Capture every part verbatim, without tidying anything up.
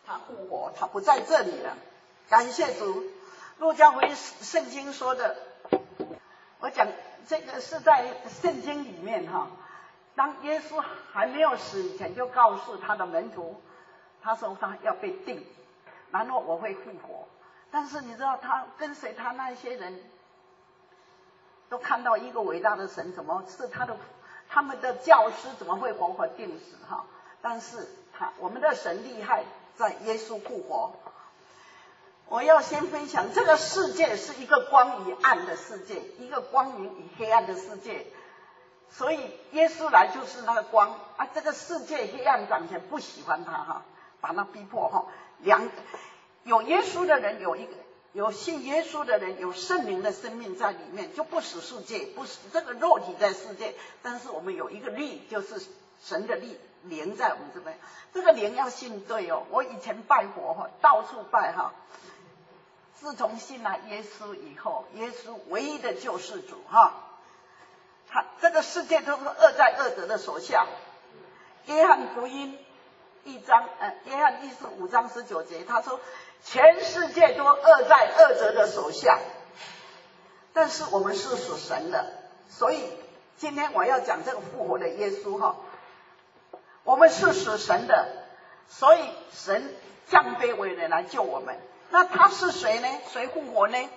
他复活，他不在这里了。感谢主，路加福音圣经说的，我讲这个是在圣经里面哈。当耶稣还没有死以前，就告诉他的门徒，他说他要被定，然后我会复活。但是你知道，他跟随他那些人，都看到一个伟大的神，怎么是他的他们的教师怎么会活活定死哈？但是他我们的神厉害，在耶稣复活。我要先分享，这个世界是一个光与暗的世界，一个光明与黑暗的世界。所以耶稣来就是那个光啊，这个世界黑暗掌权，不喜欢他哈，把他逼迫哈。两有耶稣的人，有一个有信耶稣的人，有圣灵的生命在里面，就不使世界，不使这个肉体在世界，但是我们有一个力，就是神的力灵在我们这边。这个灵要信对哦。我以前拜佛哈，到处拜哈。自从信了耶稣以后，耶稣唯一的救世主哈。他这个世界都是恶在恶者的手下。约翰福音一章，呃，约翰一十五章十九节，他说全世界都恶在恶者的手下，但是我们是属神的，所以今天我要讲这个复活的耶稣哈，我们是属神的，所以神降卑为人来救我们。那他是谁呢？谁复活呢？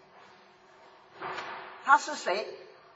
他是谁？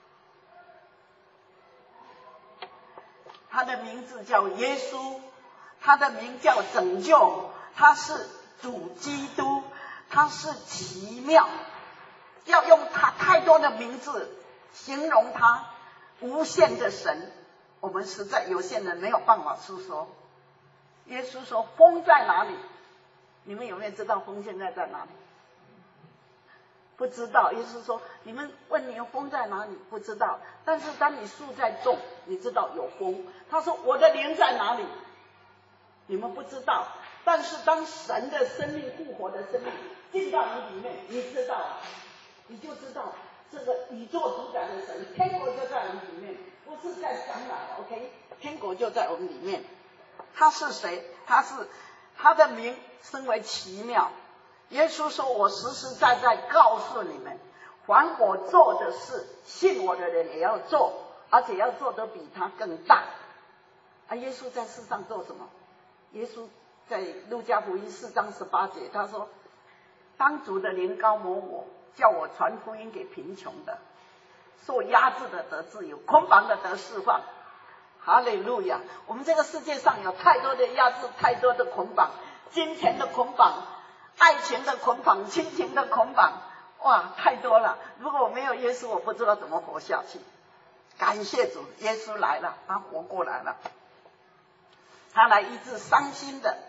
他的名字叫耶稣，他的名叫拯救，他是主基督，他是奇妙。要用他太多的名字形容他无限的神，我们实在有限人没有办法诉说。耶稣说风在哪里？你们有没有知道风现在在哪里？不知道。耶稣说你们问你风在哪里？不知道。但是当你树在种，你知道有风。他说我的灵在哪里？你们不知道。但是当神的生命复活的生命进到你里面，你知道了，你就知道这个宇宙主宰的神，天国就在我们里面，不是在将来 OK， 天国就在我们里面。他是谁？他是他的名称为奇妙。耶稣说我实实在在告诉你们，凡我做的事，信我的人也要做，而且要做得比他更大。啊，耶稣在世上做什么？耶稣在路加福音四章十八节，他说当主的灵膏抹我，叫我传福音给贫穷的，受压制的得自由，捆绑的得释放。哈利路亚！我们这个世界上有太多的压制，太多的捆绑，金钱的捆绑，爱情的捆绑，亲情的捆绑，哇，太多了。如果我没有耶稣，我不知道怎么活下去。感谢主，耶稣来了，他活过来了，他来医治伤心的、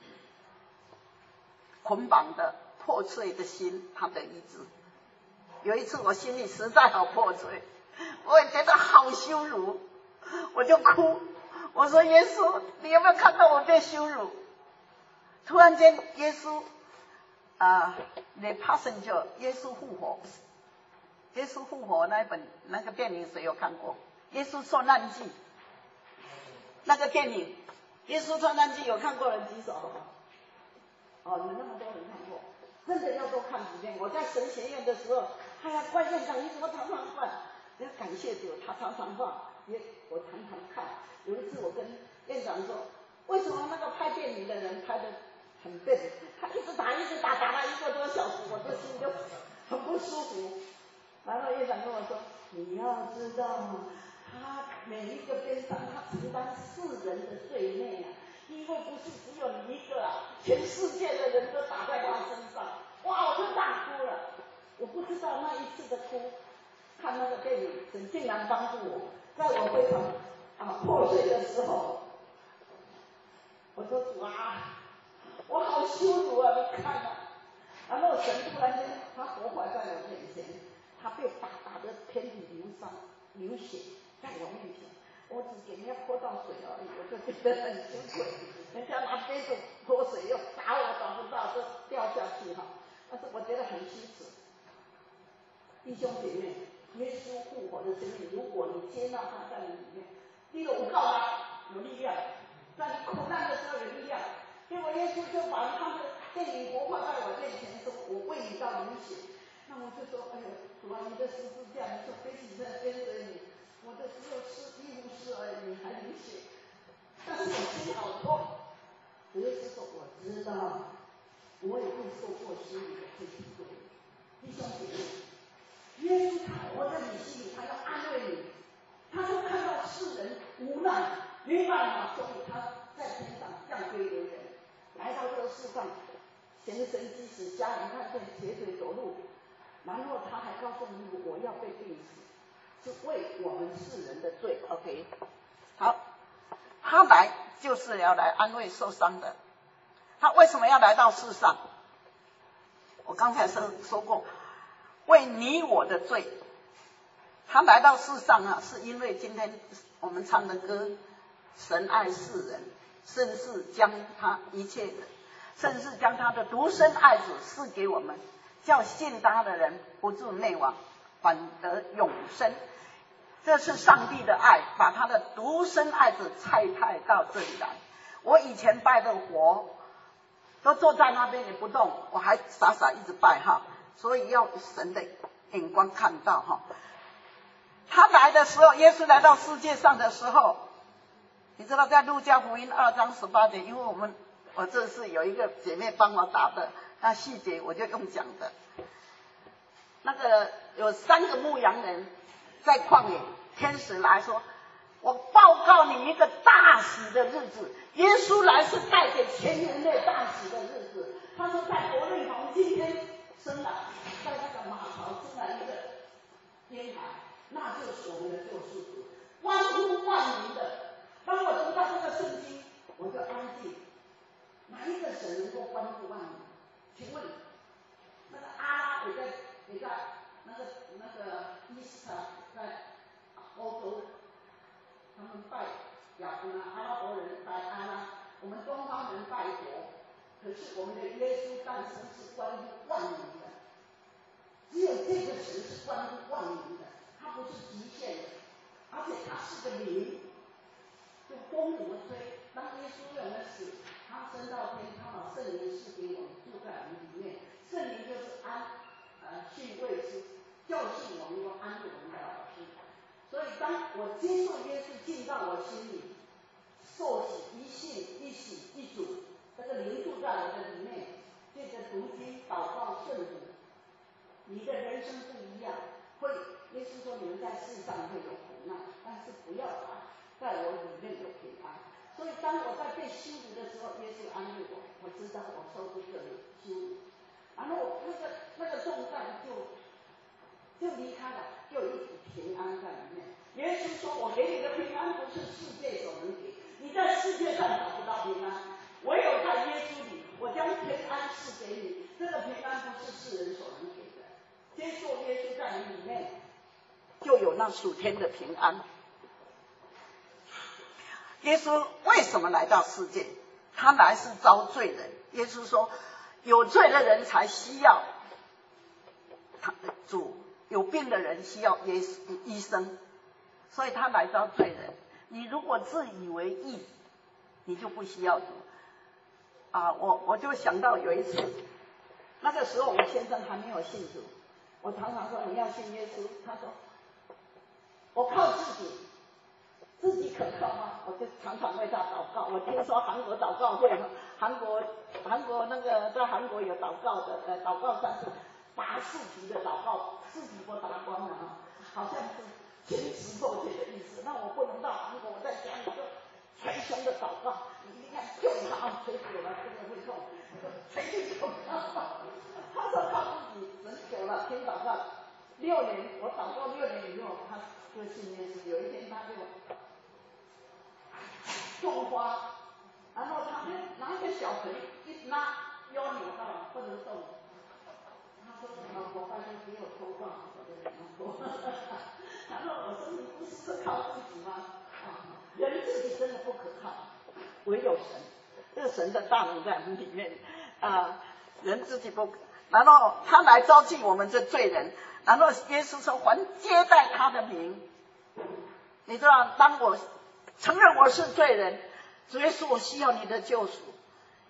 捆绑的、破碎的心，他的医治。有一次我心里实在好破碎，我也觉得好羞辱，我就哭，我说耶稣，你有没有看到我被羞辱？突然间耶稣啊 The Passenger 耶稣复活，耶稣复活那一本那个电影谁有看过？耶稣受难记那个电影，耶稣受难记有看过人举手好不好？哦，你们那么多人看过，真的要多看几遍。我在神学院的时候，哎呀，关院长你怎么常常放？要感谢主，他常常放，也我常常看。有一次我跟院长说，为什么那个拍电影的人拍的很笨？他一直打一直打，打了一个多小时，我就心里就很不舒服。然后院长跟我说，你要知道，他每一个悲伤，他承担世人的罪孽啊，因为不是只有你一个啊，全世界的人都打在他身上。哇，我就大哭了。我不知道那一次的哭，看那个电影，神竟然帮助我，在我非常啊破碎的时候，我说主啊，我好羞辱啊！你看啊，然后神突然间他活活在我面前，他被打打得遍体流伤流血，在我面前，我只给人家泼到水而已，我就觉得很羞愧。人家拿杯子泼水又打我，找不到就掉下去哈，但是我觉得很羞耻。弟兄姐妹，耶稣复活的生命，如果你接纳他在你里面，第一个我告他有力量，在你苦难的时候有力量， 结果耶稣就把他的电影播放在我面前，说：“我为你到流血。”那我就说：“哎呦，主啊，你的十字架，你说背起在跟随你，我的只有是一无是而已，你还流血。”但是我心好痛。耶稣说：“我知道，我也会受过失你的这体会。”弟兄姐妹，耶稣他活在你心里，他要安慰你。他说看到世人无奈，没办法，所以他在天上降归为人，来到这个世上，行神迹使瞎人看见，瘸腿走路。然后他还告诉你，我要被钉死，是为我们世人的罪。OK， 好，他来就是要来安慰受伤的。他为什么要来到世上？我刚才说说过，为你我的罪。他来到世上啊，是因为今天我们唱的歌，神爱世人，甚至将他一切的，甚至将他的独生爱子赐给我们，叫信他的人不至灭亡，反得永生。这是上帝的爱，把他的独生爱子差派到这里来。我以前拜的佛都坐在那边也不动，我还傻傻一直拜哈，所以要神的眼光看到哈。他来的时候，耶稣来到世界上的时候，你知道在路加福音二章十八节，因为我们我这是有一个姐妹帮我打的，那细节我就用讲的。那个有三个牧羊人在旷野，天使来说：“我报告你一个大喜的日子。”耶稣来是带给全人类大喜的日子。他说在伯利恒今天生了，在那个马槽生了一个婴孩，那就是我们的救世主，关乎万民的。当我读到这个圣经，我就安静。哪一个神能够关乎万民？请问，那个阿拉也在也在那个那个伊斯坦在欧洲，他们拜亚伯拉，阿拉伯人拜阿拉，我们东方人拜佛。可是我们的耶稣诞生是关乎万民的，只有这个神是关乎万民的。它不是极限的，而且它是个灵，就风怎么吹。当耶稣为我们死，他升到天，他把圣灵赐给我们，住在我们里面。圣灵就是安呃训慰师，教训我们，又安慰我们的老师。所以当我接受耶稣进到我心里，受洗一信一洗一主，这个灵住在我的里面，这个读经祷告圣主，你的人生不一样。会，耶稣说你们在世上会有苦难，但是不要怕，在我里面有平安。所以当我在被羞辱的时候，耶稣安慰我，我知道我受不这里羞辱，然后那个那个重担就就离开了，就有一股平安在里面。耶稣说：“我给你的平安不是世界所能给，你在世界上找不到平安，唯有在耶稣里，我将平安赐给你。这个平安不是世人所能给的。”接受耶稣在你里面，就有那属天的平安。耶稣为什么来到世界？他来是招罪人。耶稣说，有罪的人才需要他主，有病的人需要耶稣医生，所以他来招罪人。你如果自以为义，你就不需要主啊！我我就想到有一次，那个时候我先生还没有信主。我常常说你要信耶稣，他说我靠自己，自己可靠吗？我就常常为他祷告。我听说韩国祷告会，韩国韩国那个在韩国有祷告的，呃，祷告算是拔四级的祷告，四级都达光了啊，好像是全石破铁的意思。那我不能到韩国，我在家里就全胸的祷告，你一看就他啊，腿久了真的会痛，全去祷告。他说靠自己，人久了听祷告，六年我祷告六年以后，他就信耶稣。有一天他就种花，然后他就拿一个小盆一拉，腰扭到了不能动。他说：“老婆，拜托给我头发。”我就跟他说，然后我说：“你不是靠自己吗？啊，人自己真的不可靠，唯有神。这个神的大能在我们里面啊，人自己不可。”然后他来招聚我们这罪人，然后耶稣说：“还接待他的名。”你知道，当我承认我是罪人，主耶稣，我需要你的救赎。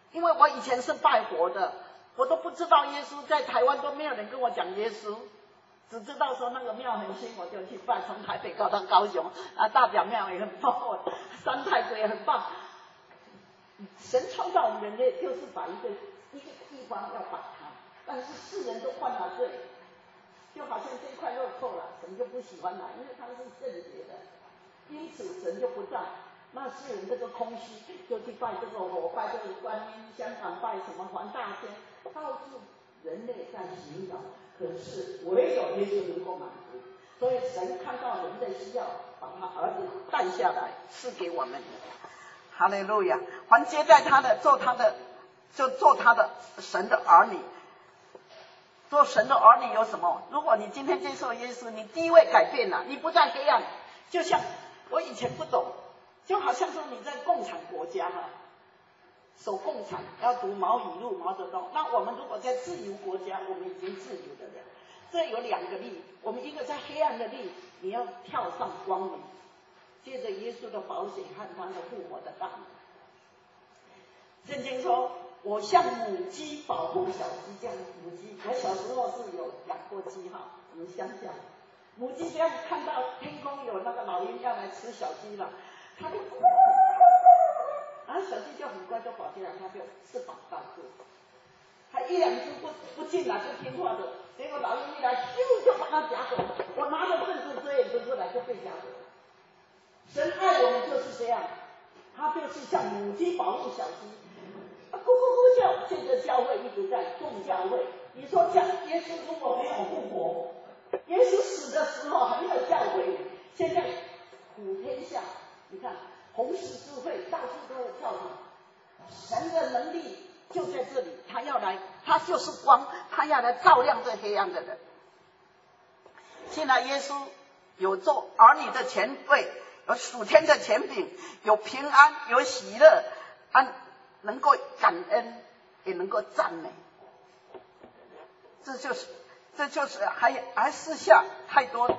因为我以前是拜佛的，我都不知道耶稣，在台湾都没有人跟我讲耶稣，只知道说那个庙很新，我就去拜，从台北搞到高雄，啊，大甲庙也很棒，三太子也很棒。神创造我们人类，就是把一个一个地方要把它，但是世人都犯了罪，就好像这块肉臭了，神就不喜欢了，因为它是圣洁的，因此神就不在。那世人这个空虚，就去拜这个火，拜这个观音，香港拜什么黄大仙，到处人类在寻找，可是唯有耶稣能够满足。所以神看到人的需要，把他儿子带下来，赐给我们。哈利路亚！凡接待他的，做他的，就做他的神的儿女。做神的儿女有什么？如果你今天接受耶稣，你地位改变了，你不再黑暗。就像我以前不懂，就好像说你在共产国家啊，守共产要读毛语录、毛泽东。那我们如果在自由国家，我们已经自由的人，这有两个力。我们一个在黑暗的力，你要跳上光明，借着耶稣的保险和他的复活的大能。圣经说，我像母鸡保护小鸡，这样母鸡，我小时候是有养过鸡哈，我们乡下，母鸡这样看到天空有那个老鹰要来吃小鸡了，它就，然后小鸡就很乖，就跑进来，它就翅膀盖住，它一两只不不进来不听话的，结果老鹰一来，咻就把它夹走，我拿着棍子追也追出来就被夹走了。神爱我们就是这样，他就是像母鸡保护小鸡。啊，咕咕咕叫，现在教会一直在众教会。你说讲耶稣如果没有复活，耶稣死的时候还没有教会，现在普天下，你看红十字会到处都有教堂，神的能力就在这里，他要来，他就是光，他要来照亮这黑暗的人。现在耶稣有做儿女的前辈，有属天的权柄，有平安，有喜乐，安。能够感恩，也能够赞美，这就是这就是还还剩下太多。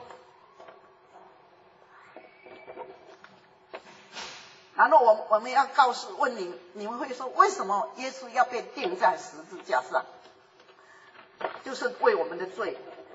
然后我我们要告诉问你，你们会说为什么耶稣要被钉在十字架上？就是为我们的罪，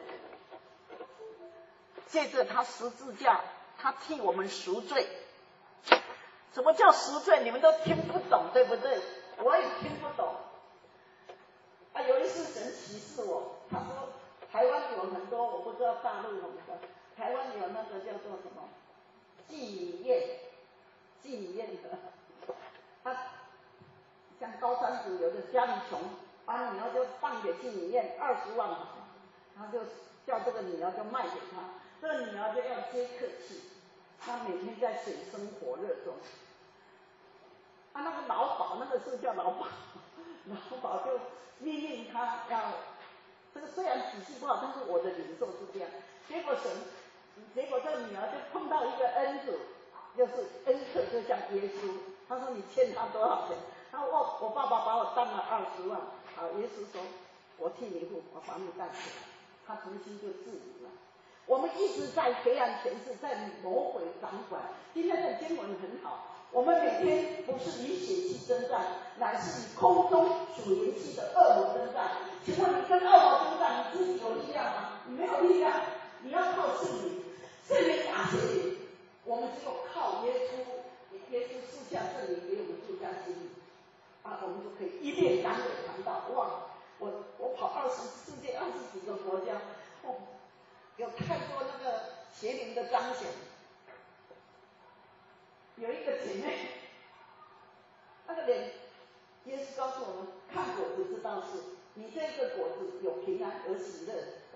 借着他十字架，他替我们赎罪。什么叫赎罪？你们都听不懂，对不对？我也听不懂。啊，有一次神启示我，他说台湾有很多，我不知道大陆有没有，台湾有那个叫做什么妓院，妓院的，他像高山族，有的家里穷，把女儿就放给妓女院二十万，他就叫这个女儿就卖给他，这个女儿就要接客去，他每天在水深火热中。他、啊、那个老鸨，那个是叫老鸨，老鸨就命令他要，这个虽然体系不好，但是我的领受是这样。结果神，结果这个女儿就碰到一个恩主，就是恩客，就像耶稣。他说你欠他多少钱？他说我我爸爸把我当了二十万，好，耶稣说，我替你付，我把你带起来，他重新就自由了。我们一直在黑暗权势，在魔鬼掌管。今天的经文很好。我们每天不是以血气征战，乃是以空中属灵气的恶魔征战。请问你跟恶魔征战，你自己有力量吗？你没有力量，你要靠圣灵，圣灵打击你。我们只有靠耶稣，耶稣赐下圣灵给我们住在心里，啊，我们就可以一面赶鬼传道。哇，我我跑二十世界二十几个国家，哦，有太多那个邪灵的彰显。有一个姐妹，那个脸，耶稣告诉我们，看果子知道是，你这个果子有平安，有喜乐，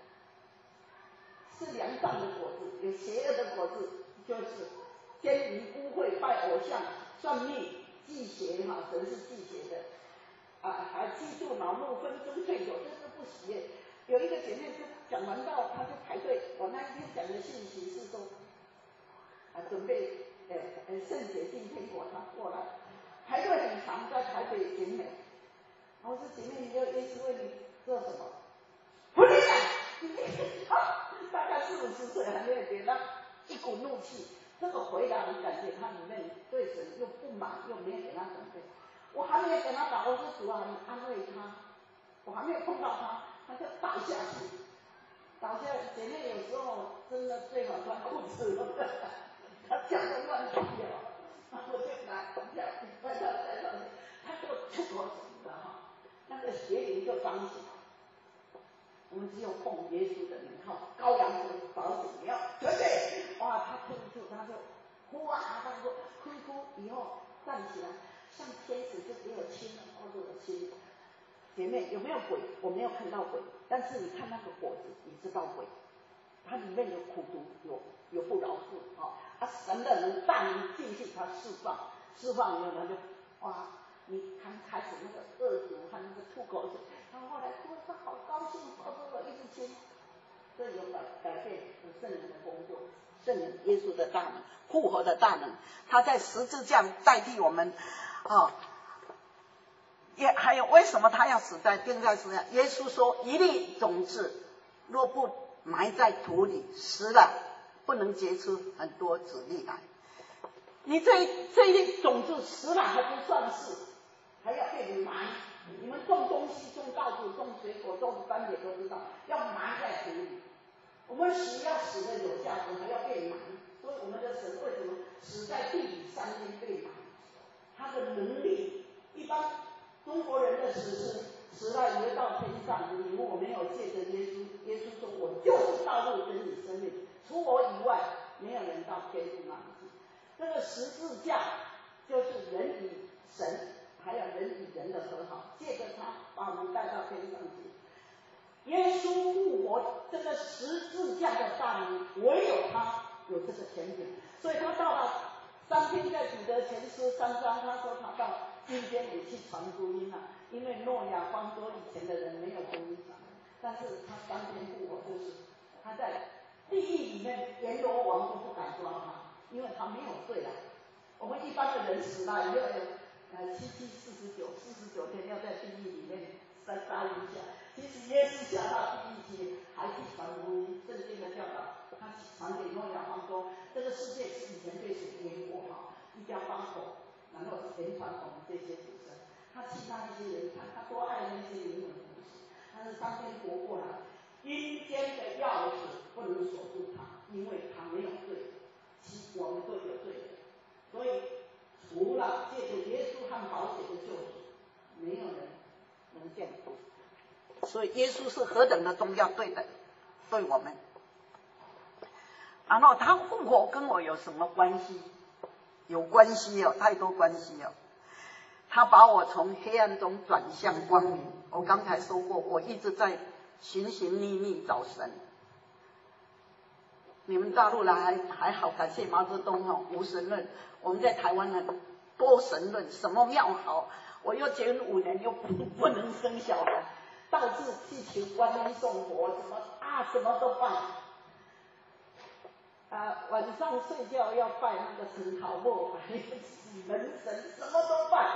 是良善的果子；有邪恶的果子，就是奸淫、污秽、拜偶像、算命、忌邪哈，神是忌邪的，啊，还嫉妒、恼怒、纷争、醉酒，这是不喜悦。有一个姐妹就讲完道，她就排队。我那一天讲的信息是说，啊，准备。呃呃，圣洁进天国，他过来排队很长，在台北景美。我说姐妹，你要耶稣为你做什么？不理解，啊，大概四五十岁还没有觉得一股怒气，这个回答你感觉他里面对神又不满，又没有给他准备。 我还没有给他打，我说主啊，你安慰他，我还没有碰到他，他就倒下去，倒下。姐妹有时候真的最好穿裤子了，他脚都乱掉，我就拿脚快到台上去，他就出口什么的哈，那个邪灵就彰显。我们只有奉耶稣的名，靠羔羊的宝血，你要准备。哇，他吐一吐，他就呼啊，他说哭一哭，以后站起来，像天使就给我亲了，抱着我亲。姐妹有没有鬼？我没有看到鬼，但是你看那个果子，你知道鬼，它里面有苦毒，有有不饶恕啊。啊，神的能大能进去，他释放，释放以后他就哇，你看开始那个恶毒和那个吐口水。他后来哭，他好高兴，抱着我一直亲。这有改改变圣灵的工作，圣灵耶稣的大能，复活的大能，他在十字架代替我们啊。也还有为什么他要死在钉在十字架？耶稣说，一粒种子若不埋在土里，死了，不能结出很多子粒来。你这这一粒种子死了还不算是，还要被埋。你们种东西，种稻子，种水果，种番茄都知道，要埋在土里。我们死要死的有价值，还要被埋。所以我们的神为什么死在地里三天被埋？他的能力，一般中国人的死是死了以为到天上，因为我没有借着耶稣，耶稣说我就是道路真理生命，除我以外没有人到天父那里去。这个十字架就是人与神。还有人与人的和好，借着他把我们带到天上去。耶稣复活，这个十字架的大能，唯有他有这个权柄。所以他到了三天，在彼得前书三章，他说他到阴间里去传福音了，因为诺亚方舟以前的人没有福音传，但是他三天复活，就是他在地狱里面，阎罗王都不敢抓他，因为他没有罪了。我们一般的人死了以后，呃，七七四十九，四十九天要在地狱里面再待一下。其实耶稣下到地狱去，还去传福音，圣经的教导，他传给诺亚方舟。这个世界是以前被水淹过哈，一家八口，然后连传我们这些子孙。他其他一些人看，他多爱那些灵魂故事，但是三天活过来，阴间的钥匙不能锁住他，因为他没有罪，其我们都有罪的，所以。除了借着耶稣和宝血的救赎，没有人能见父。所以耶稣是何等的重要，对的，对我们。然后他复活跟我有什么关系？有关系哦，太多关系哦。他把我从黑暗中转向光明。我刚才说过，我一直在寻寻觅觅找神。你们大陆人还还好，感谢毛泽东哦，无神论。我们在台湾呢，多神论，什么庙好，我又结婚五年又不不能生小孩，到处去求观音送佛，什么啊什么都拜。啊，晚上睡觉要拜那个神桃木，还有死人神，什么都拜。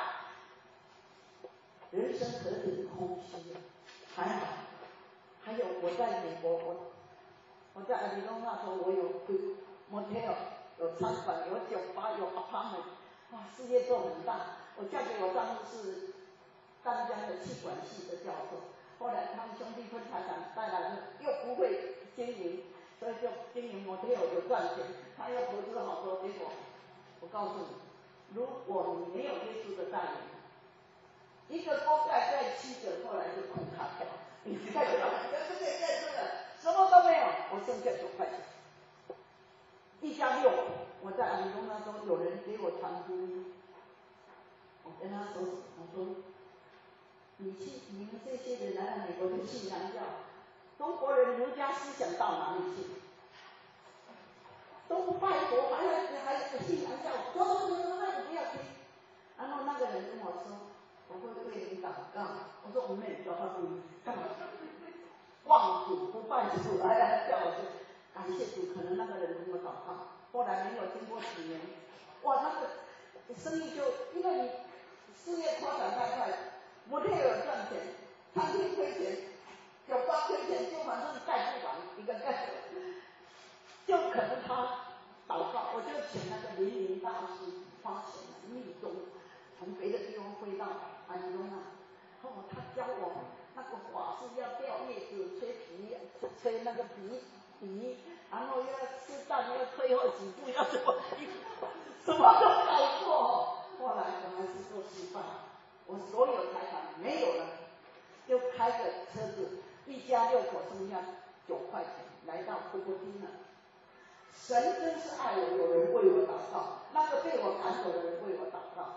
人生何等空虚啊！还好，还有我在美国，我我在阿里诺那时候，我有 motel， 有餐馆，有酒吧，有 apartment， 哇，事业做很大。我嫁给我丈夫是淡江的气管系的教授，后来他们兄弟分财产带来了，又不会经营，所以就经营 motel 有赚钱，他又投资好多，结果我告诉你，如果你没有耶稣的带领，一个锅盖盖七个，后来就空塌掉，你盖不了，盖这个盖这个，什么都没有，我剩下九块钱，一家六口。我在阿里东那时候，有人给我传福音，我跟他说，我说，你去你们这些人来了美国就信洋教，中国人儒家思想到哪里去？都不拜佛，还要还信洋教，走走走走，那你不要听。然后那个人跟我说，我会为你祷告。我说我妹教他不干嘛？望主不拜主，来来叫我去感谢主。可能那个人跟我祷告，后来没有经过几年，哇，那个生意就因为你事业扩展太快，摩天有赚钱，餐厅亏钱，酒吧亏钱，就反正盖不完一个盖。就可能他祷告，我就请那个灵灵大师花钱密宗， 从别的地方飞到安东啊。哦，他教我那个法是要掉叶子、吹皮、吹那个皮皮，然后又要吃蛋，要退后几步，要怎么踢，什么都搞过。后来我还是做示范，我所有财产没有了，就开着车子，一家六口剩下九块钱，来到波波丁了。神真是爱我，有人为我祷告，那个被我赶走的人为我祷告，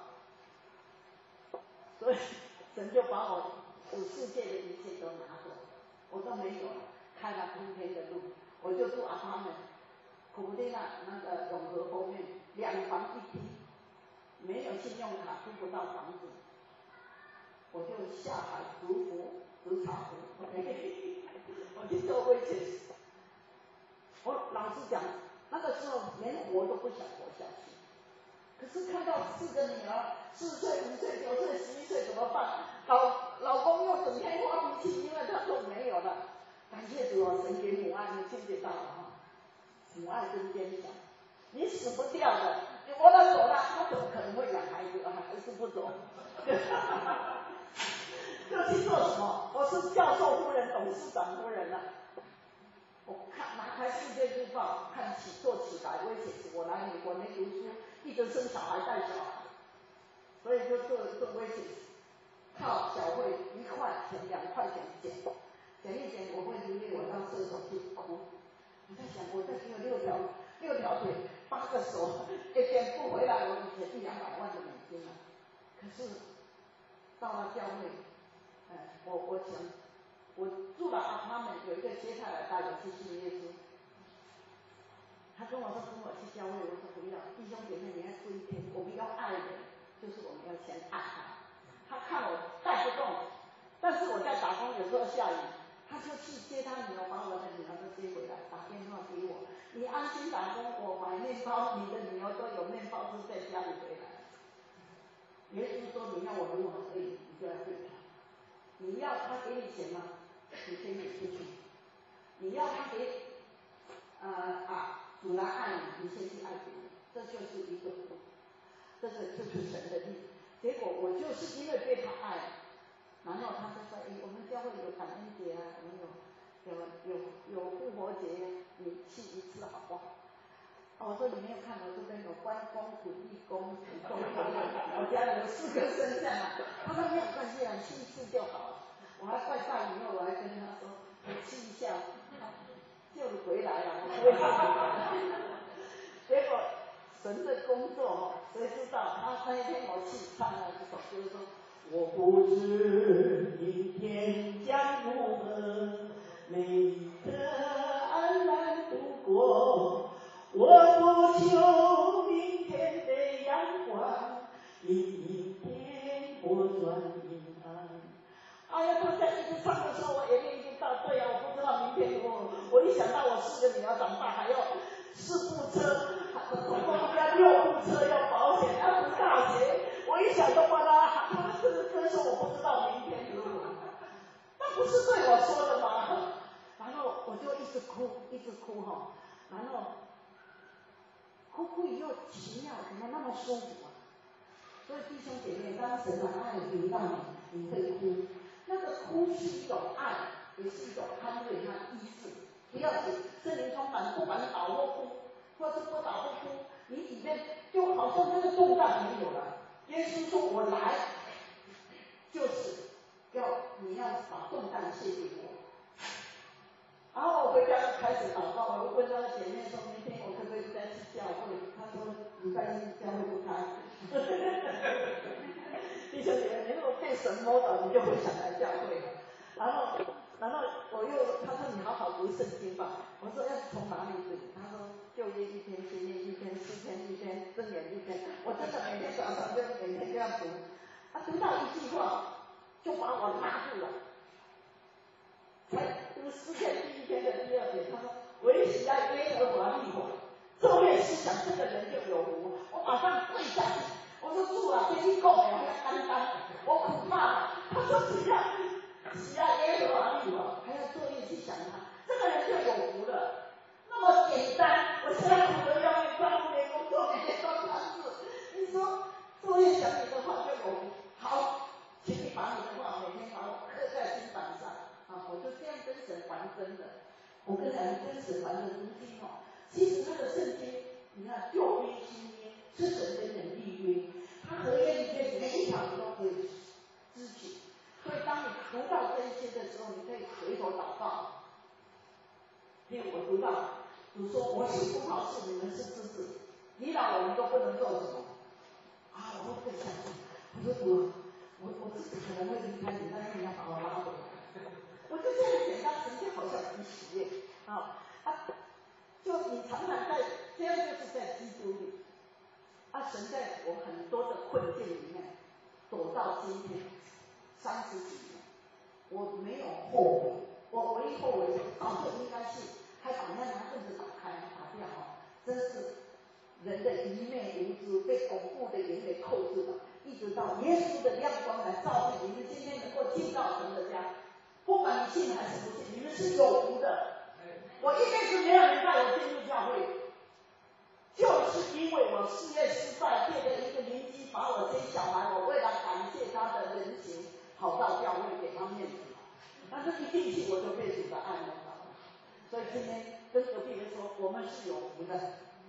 所以神就把我属世界的一切都拿走，我都没有了，开了通天的路，我就住阿他们，苦力那那个永和后面两房一厅，没有信用卡租不到房子，我就下海读佛读茶壶，我去做微信。我老实讲，那个时候连活都不想活下去。可是看到四个女儿，四岁、五岁、九岁、十一岁怎么办？老老公又整天发脾气，因为他说没有了。感谢主哦，神给母爱，你听得到了哈？母爱跟坚强，你死不掉的。你活到走了，他怎么可能会养孩子？还是不走？就去做什么？我是教授夫人、董事长夫人了。我看拿开世界日报，看起做起来威胁我来美国没读书，一直生小孩带小孩，所以就做做威胁，靠小会一块钱两块钱捡，捡一捡我会努力，我到厕所去哭。我在想，我再只有六条六条腿八个手，一天不回来，我以前一两百万的美金了。可是到了教会，哎，我我想。我住了阿他们有一个接下来带我去信耶稣，他跟我说跟我去教会，我说不要，弟兄姐妹你要注意听，我们要爱人，就是我们要先爱他。他看我带不动，但是我在打工，有时候下雨，他就去接他女儿，把我的女儿都接回来，打电话给我，你安心打工，我买面包，你的女儿都有面包吃在家里回来。耶稣说你要我如何可以，你就要对他，你要他给你钱吗？你先给出去，你要他给呃啊主来爱你，你先去爱别人，这就是一个，这个就是神的力。结果我就是因为被他爱，然后他就说，哎，我们教会有感恩节啊，我们有有有有复活节，你去一次好不好？哦，我说你没有看，我这边有关公、土地公、土公公，我家里有四个生肖啊。他说没有关系啊，去一次就好了。我还拜拜以后，我还跟他说，我去一下，就回来了，我不会结果神的工作哦，谁知道？他那一天我去唱了一首歌，说我不知明天将如何，每一刻安然度过。我不求明天的阳光，因明天我转阴暗。哎呀，他在一直唱的时候，我眼泪就到。对呀、啊，我不知道明天我，我一想到我四个女儿长大还要四部车，总共要六部车，要保险，要读大学，我一想都把他，他这个歌说我不知道明天如何，那不是对我说的吗？然后我就一直哭，一直哭哈，然后哭哭以后奇妙，怎么那么舒服啊？所以弟兄姐妹，当神的爱临到你，你会哭。那个哭是一种爱，也是一种安慰和医治。不要紧，圣灵充满，不管你倒或哭，或是不倒不哭，你里面就好像那个重担没有了。耶稣说：“我来，就是要你要把重担卸给我。”然后我回家就开始祷告，我问那个姐妹说：“明天我可不可以再去教会？”她说：“礼拜一教会不开。”弟兄姐妹，你如果被神摸到，你就会想来教会了。然后，然后我又他说你好好读圣经吧。我说要从哪里读？他说旧约一篇，新约一篇，诗篇一篇，箴言一篇。我真的每天早上就每天这样读。他、啊、读到一句话，就把我拉住了。才读诗篇第一篇的第二节，他说唯喜爱耶和华律法，昼夜思想，这个人就有福。我马上跪下去。我说主啊，这一讲的我要担当，我苦怕了。他说只要喜爱耶和华律法，还要昼夜去想他，这个人就有福了。那么简单，我现在苦的要命，丈夫没工作，每天都谈事。你说昼夜想你的话就有真的。我跟咱们跟神玩的读经哦，其实他的圣经，你看旧约新约是神跟人立约，他合约里面每一条你都可以支取。所以当你读到这一些的时候，你可以回头祷告。因为我读到主说我是不好事，你们是知子，你老人都不能做什么啊？我会更相信，我说我我我自己可能会离开你，但是你要把我拉回来。我就这样简单，神就好像很喜悦啊啊！就你常常在这样，就是在基督里啊，神在我很多的困境里面走到今天三十几年，我没有后悔，我唯一后悔就是早就应该是还把那拿棍子打开打掉哦，真是人的愚昧无知被巩固的眼给扣住了，一直到耶稣的亮光来照亮你们，今天能够进到神的家。不管你信还是不信，你们是有福的。我一辈子没有人带我进入教会，就是因为我事业失败，借着一个邻居把我接小孩，我为了感谢他的人情，跑到教会给他面子。但是一进去我就被主的爱蒙了。所以今天跟隔壁人说，我们是有福的。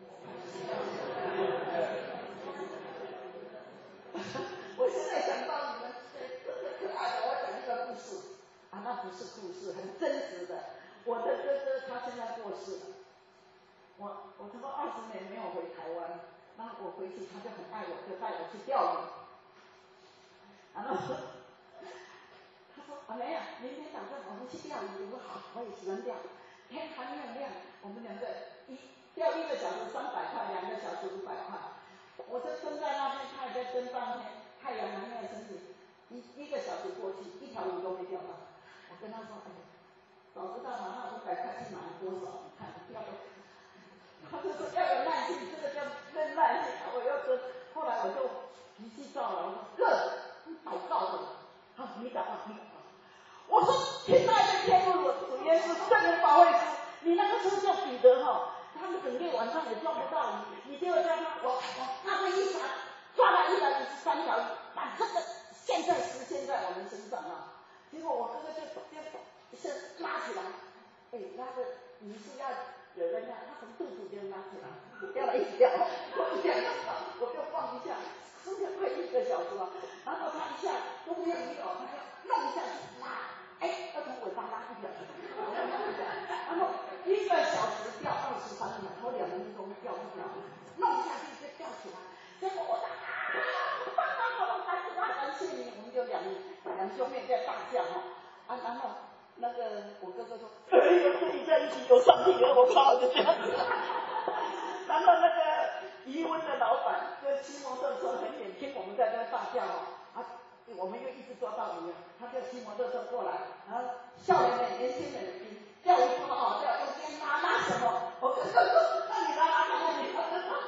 我现在想到你们特别可爱的，我讲一个故事。啊，那不是故事，很真实的。我的哥哥他现在过世了，我我差不多二十年没有回台湾，然后我回去他就很爱我，就带我去钓鱼。然后他说：“阿梅啊，明天早上我们去钓鱼。”我说：“好，我也喜欢钓。”天还没有亮，我们两个一钓一个小时三百块，两个小时五百块。我就蹲在那边，他也在蹲半天，太阳还没有升起，一一个小时过去，一条鱼都没钓到。我跟他说：“哎，早知道嘛，那五百块去买多少？你看钓的。”他就说要有耐心，这个叫认耐心。我又跟，后来我就脾气躁了，我说：“哥，你祷告的，好，你祷告，你祷告。”我说：“亲爱的天父主耶稣圣灵保惠师，你那个车叫彼得哈，他们整夜晚上也抓不到鱼，你给我叫他，我我那个一闪抓了一百五十三条鱼，把这个现在实现在我们身上啊。”结果我哥哥就就是拉起来，哎，那个鱼是要有人啊，他从肚子边拉起来，钓了一条，我两个我就放一下，真的快一个小时了。然后他一下都没有鱼哦，他就弄下去拉，哎，要从尾巴拉一条，然后一个小时钓二十三条，我两分钟钓一条，弄下去就钓起来。结果我说啊，爸爸，我感谢他，感谢你，我们就两两兄妹在打架哈。啊，然后那个我哥哥说：“哎呦，跟你在一起有上帝了，我靠！”就这样子。然后那个渔温的老板就骑摩托车很远，听我们在那大叫哦，啊，我们又一直抓到鱼，他就骑摩托车过来，然后笑脸的年轻人钓鱼不好钓，用肩拉拉什么？我哥哥说：“那你拉拉看看你。”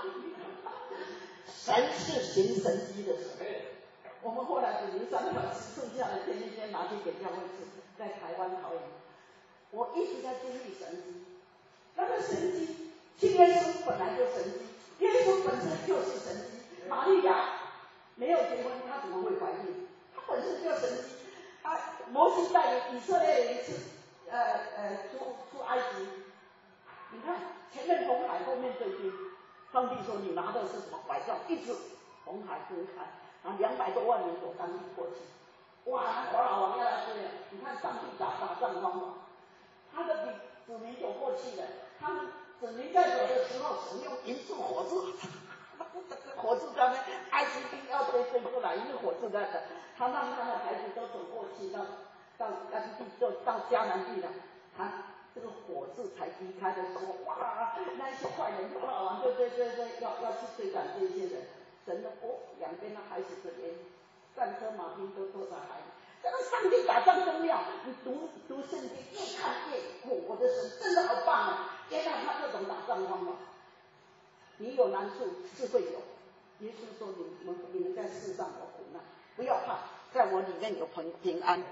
神是行神迹的神。我们后来捕鱼三条吃，剩下的前一天拿去给教会吃，在台湾桃园。我一直在经历神迹，那个神迹，信耶稣本来就神迹，耶稣本身就是神迹。玛利亚没有结婚，她怎么会怀孕？她本身就神迹。啊，摩西带领以色列人去呃呃出出埃及，你看前面红海，后面对军，上帝说你拿的是什么拐杖？一直红海分开。啊，两百多万人走干地过去，哇！法老王要来追了。你看上帝打打仗方法，他的子子民走过去了，他们子民在走的时候，神用银柱火柱，火柱在那，埃及兵要追追过来，因为火柱在的，他让他的孩子都走过去，到到干地，就到迦南地了，他这个火柱才离开的时候，哇！那些坏人法老王就追追追，要要去追赶这些人。神的哦，两边的海水这边，战车马兵都坐在海里。这个上帝打仗真妙，你读读圣经越看越哦，我的神真的好棒啊！原来他这种打仗方法，你有难处是会有。耶稣说你们你们在世上有苦难，不要怕，在我里面有平平安，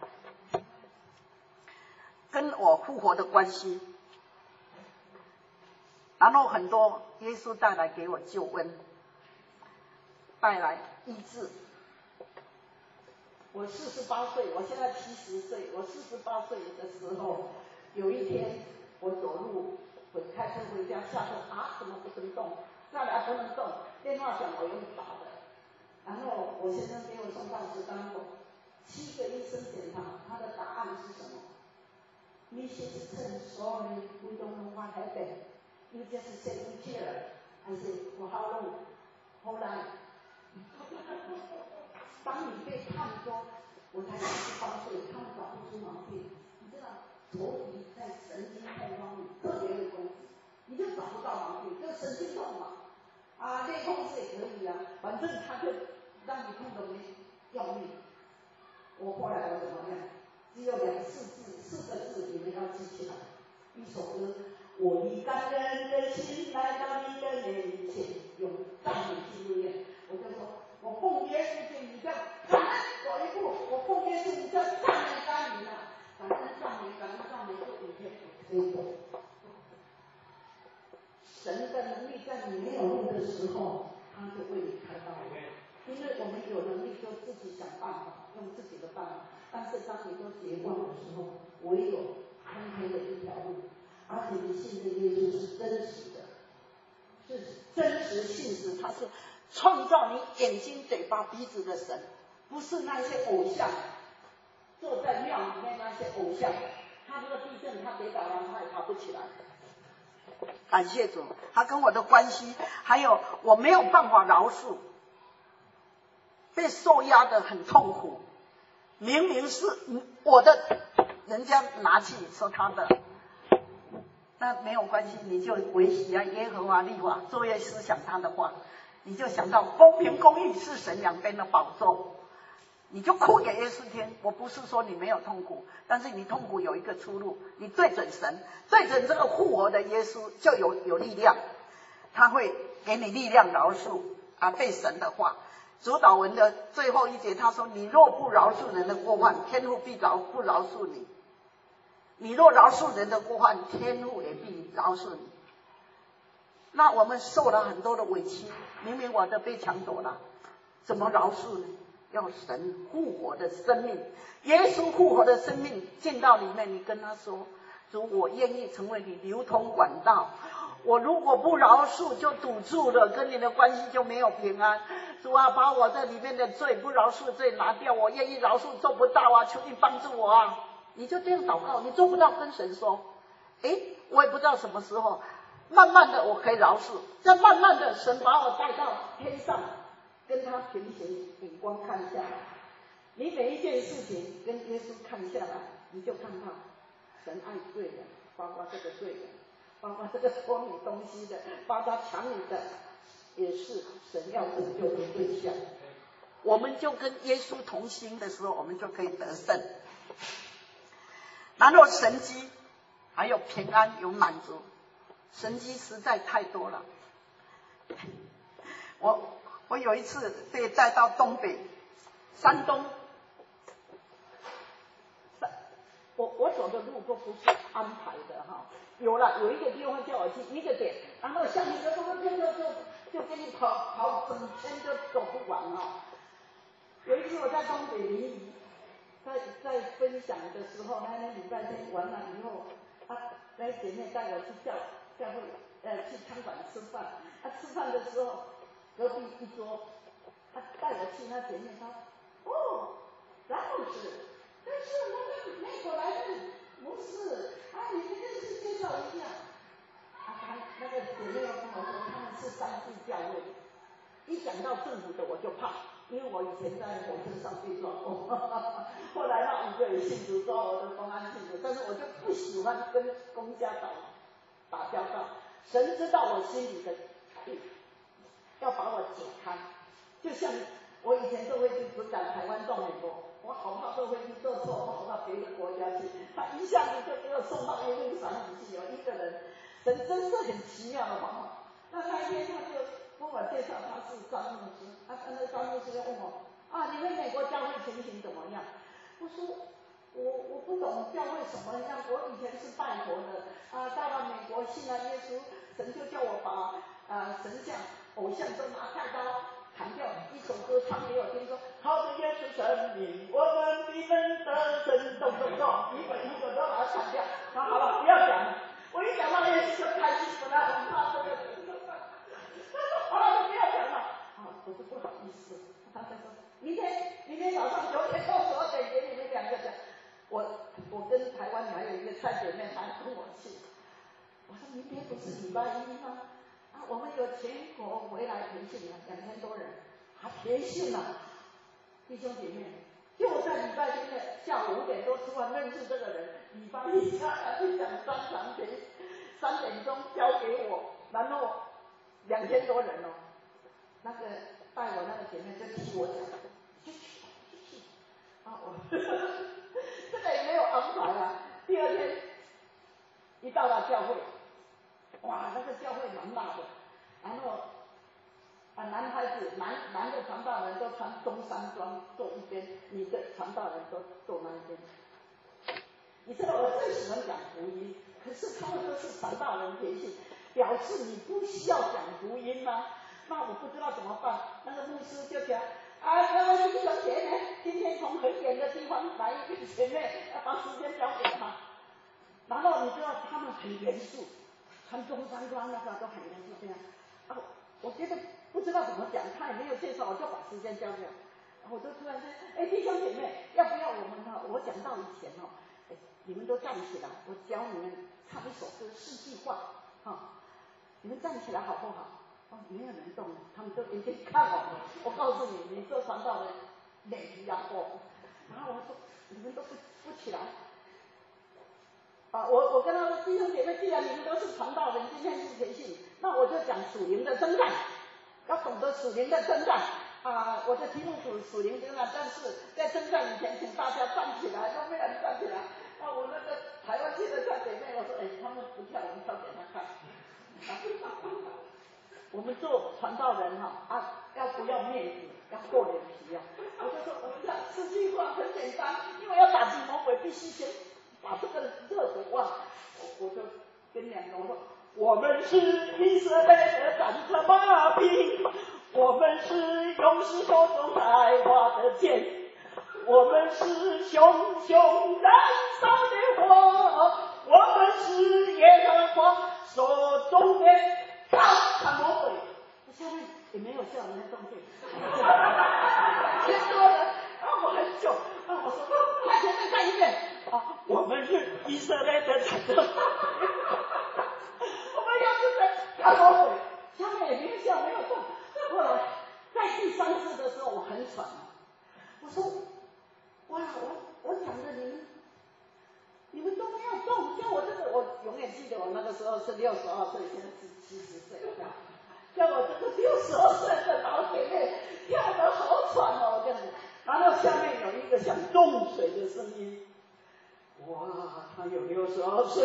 跟我复活的关系。然后很多耶稣带来给我救恩。带来医治。我四十八岁，我现在七十岁。我四十八岁的时候， 有一天我走路，我开车回家，下车啊，怎么不能动？下来不能动，电话响我用打的。然后我先生给我送到石冈口，七个医生检查，他的答案是什么 ？Missus Chen, sorry, we don't know what happened. You just sit in chair. I said, for how long? Whole life. 当你被判说，我才三十八岁，他们找不出毛病，你知道，头皮在神经痛方面特别有功夫，你就找不到毛病，就神经痛嘛。啊，内控制也可以啊，反正他就让你痛得没要命。我后来我怎么样？只有两四字，四个字，你们要记起来。一首歌，我以感人的心来到你的面前，用赞美进入眼。我就说，我奉耶稣名，你叫感恩走一步；我奉耶稣，你叫赞美甘霖啊！感恩赞美，感恩赞美，就五天可以走。神的能力在你没有路的时候，他就为你开道路。因为我们有能力就自己想办法，用自己的办法。但是当你都绝望的时候，唯有开开的一条路。而且你信的耶稣是真实的，是真实信实，他是创造你眼睛、嘴巴、鼻子的神，不是那些偶像。坐在庙里面那些偶像，他这个地震，他跌倒了，他也爬不起来。感谢主，他跟我的关系，还有我没有办法饶恕，被受压的很痛苦。明明是我的，人家拿去说他的，那没有关系，你就维系啊耶和华律法，昼夜思想他的话，你就想到公平公义是神两边的宝座。你就哭给耶稣听，我不是说你没有痛苦，但是你痛苦有一个出路，你对准神，对准这个复活的耶稣就有有力量，他会给你力量饶恕啊，背神的话。主祷文的最后一节他说，你若不饶恕人的过犯，天父必饶不饶恕你；你若饶恕人的过犯，天父也必饶恕你。那我们受了很多的委屈，明明我的被抢走了，怎么饶恕呢？要神复活的生命，耶稣复活的生命进到里面，你跟他说，主，我愿意成为你流通管道，我如果不饶恕就堵住了，跟你的关系就没有平安。主啊，把我这里面的罪，不饶恕的罪拿掉，我愿意饶恕，做不到啊，求你帮助我啊。你就这样祷告，你做不到跟神说，诶，我也不知道什么时候，慢慢的我可以饶恕，再慢慢的神把我带到天上，跟他平行眼光看下来，你每一件事情跟耶稣看下来，你就看到神爱罪人，包括这个罪人，包括这个偷你东西的，包括抢你的，也是神要拯救的对象。我们就跟耶稣同心的时候，我们就可以得胜。然后神迹，还有平安，有满足，神迹实在太多了。我我有一次被带到东北，山东，我我走的路都不是安排的哈，有了有一个地方叫我去一个点，然后下面就就就就就给你跑跑整天就走不完啊。有一次我在东北临沂，在在分享的时候，那天礼拜天完了以后，啊，那姐妹带我去教教会呃去餐馆吃饭，啊吃饭的时候。隔壁一桌，他带我去，那姐妹说：“哦，詹姆斯，但是那个美国来的不是啊，你们认识介绍一下。”啊，他那个姐妹又跟我说，他们是三地教会。一讲到政府的我就怕，因为我以前在火车上被抓过，后来那五个人信主，抓我的公安信主，但是我就不喜欢跟公家打打交道。神知道我心里的病。要把我解开，就像我以前坐飞机只赶台湾到美国，我好怕坐飞机坐错，我好怕别的国家去，他一下子就给我送到 A 六三五去，有一个人，神真是很奇妙的方法。那那一天他就跟我介绍他是张牧师，他那个张牧师就问我啊，你们美国教会情形怎么样？我说我我不懂教会什么样，我以前是拜佛的啊，到了美国信了耶稣，神就叫我把啊神像。偶像都拿菜刀砍掉，一首歌唱给我听说，靠着耶稣生命，我们必能得胜，咚咚咚，一个一个都把它砍掉。那好了， 明天不是礼拜一吗？啊，我们有全国回来培训了，两千多人，还培训了，弟兄姐妹，就在礼拜天的下午五点多吃完认识这个人，礼拜一下来去讲三堂培，三点钟交给我，然后两千多人哦，那个带我那个姐妹就替我讲，就去就去，啊我这个也没有安排啊，第二天一到了教会。哇，那个教会蛮大的，然后啊，男孩子男男的传道人都穿中山装坐一边，女的传道人都坐那一边。你知道我最喜欢讲福音，可是他们都是传道人培训，表示你不需要讲福音吗？那我不知道怎么办。那个牧师就讲啊，各位弟兄姐妹，今天从很远的地方来一个姐妹，要把时间交给他。然后你知道他们很严肃。穿中山装那个都很严肃这样，啊，我觉得不知道怎么讲，他也没有介绍，我就把时间交给我，我就突然间，哎，弟兄姐妹，要不要我们哈？我讲到以前哦，哎，你们都站起来，我教你们唱一首歌，四句话，哈，你们站起来好不好？哦，没有人动，他们都已经看我，我告诉你，你做传道的脸皮要厚，然后我说你们都不不起来。啊，我我跟他说，弟兄姐妹，既然你们都是传道人，今天是培训，那我就讲属灵的征战，要懂得属灵的征战啊！我的题目属属灵征战，但是在征战以前，请大家站起来，都没人站起来。啊，我那个台湾去的小姐妹，我说，哎，他们不跳，我们跳给他看。我们做传道人哈啊，要不要面子，要厚脸皮啊！我就说，我们讲四句话很简单，因为要打击魔鬼，必须先。把这个热火啊，我我就跟两个我说，我们是以色列的战车马匹，我们是勇士手中开花的剑，我们是熊熊燃烧的火，我们是耶和华手中的刀砍魔鬼。下面也没有叫人家动静，先说了，然后我很久，然后我说，快前面看一遍。啊，我们是以色列的战车，我们要是在看魔鬼，下面也没有笑，没有动。后来在第三次的时候，我很喘，我说，哇，我我讲的你们，你们都没有动，像我这个，我永远记得我那个时候是六十二岁，现在是七十岁了，像我这个六十二岁的老姐妹跳得好喘哦，这样子。然后下面有一个像重水的声音。哇，他有六十二岁，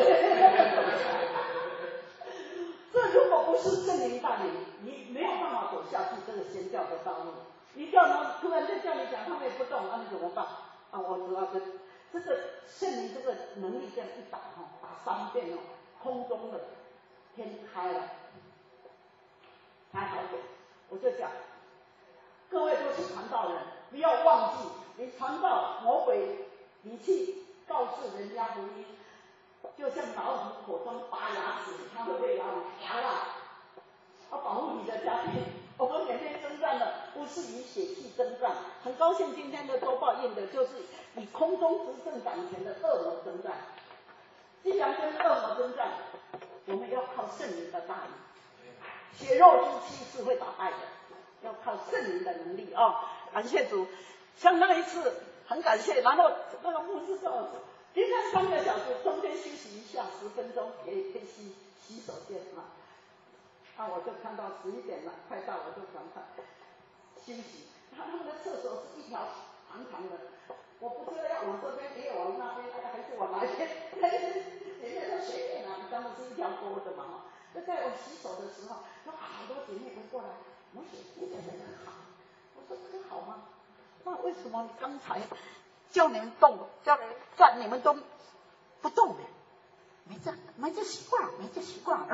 这如果不是圣灵带领，你没有办法走下去这个宣教的道路。你叫他突然间叫你讲，他们也不动，那你怎么办？啊，我主要跟这个圣灵这个能力这样一打哈，打三遍哦，空中的天开了，还好点。我就讲，各位都是传道人，不要忘记，你传道魔鬼，你去。告诉人家福音，就像老虎口中拔牙齿，它会被老虎夹了。要保护你的家庭。我们每天征战的不是以血气征战，很高兴今天的周报印的就是以空中执政掌权的恶魔征战。既然跟恶魔征战，我们要靠圣灵的大力，血肉之躯是会打败的，要靠圣灵的能力啊、哦！感谢主，像那一次。很感谢，然后那个牧师跟我说，今天三个小时，中间休息一下十分钟，可以可以洗洗手间嘛。啊，我就看到十一点了，快到，我就赶快休息。他他们的厕所是一条长长的，我不知道要往这边，也有往那边，还是往哪边？那个姐妹说随便啊，他们是一条沟的嘛。就在我洗手的时候，有好多姐妹都过来，我说你这个人好，我说这个好吗？那为什么你刚才叫你们动，叫你们站，你们都不动呢？没这没这习惯，没这习惯。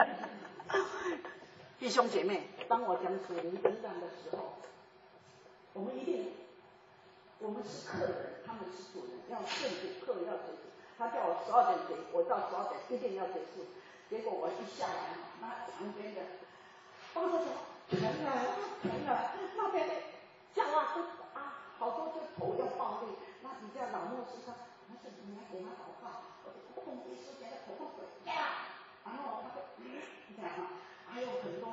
弟兄姐妹，当我讲属灵征战的时候，我们一定，我们是客人，他们是主人，要顺着客人要结束。他叫我十二点结，我到十二点一定要结束。结果我一下来，那旁边的，当时说疼啊疼啊，那边的叫啊都啊，好多就头要爆裂。那底下老牧师说，没事，你来给他祷告，我控制一时间的头痛鬼呀。然后他说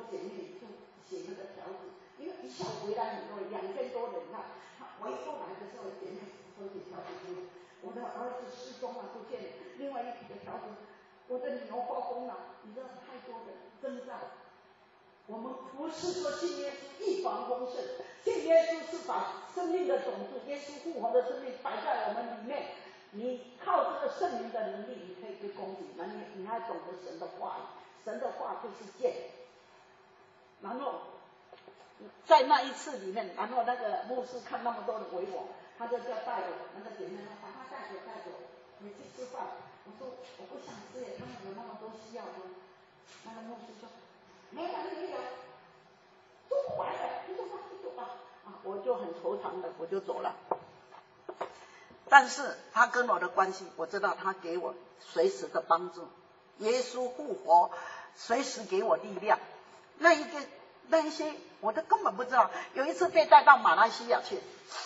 姐妹就写那个条子，因为一下回来很多人，两千多人，看他我一过来的时候，姐妹收起条子给我，我的儿子失踪了不见了，另外一批的条子，我的女儿发疯了，你知道太多的征兆。我们不是说信耶稣一帆风顺，信耶稣是把生命的种子，耶稣复活的生命摆在我们里面。你靠这个圣灵的能力，你可以去攻击，那你你还懂得神的话语，神的话就是剑。然后在那一次里面，然后那个牧师看那么多人围我，他就叫带我那个姐妹说，把他带走带走，你去吃饭。我说我不想吃耶，他们有那么多需要的。那个牧师说。没有没有，做不完的，你走吧，你走吧。啊，我就很惆怅的，我就走了。但是他跟我的关系，我知道他给我随时的帮助，耶稣复活，随时给我力量。那一个那一些我都根本不知道。有一次被带到马来西亚去，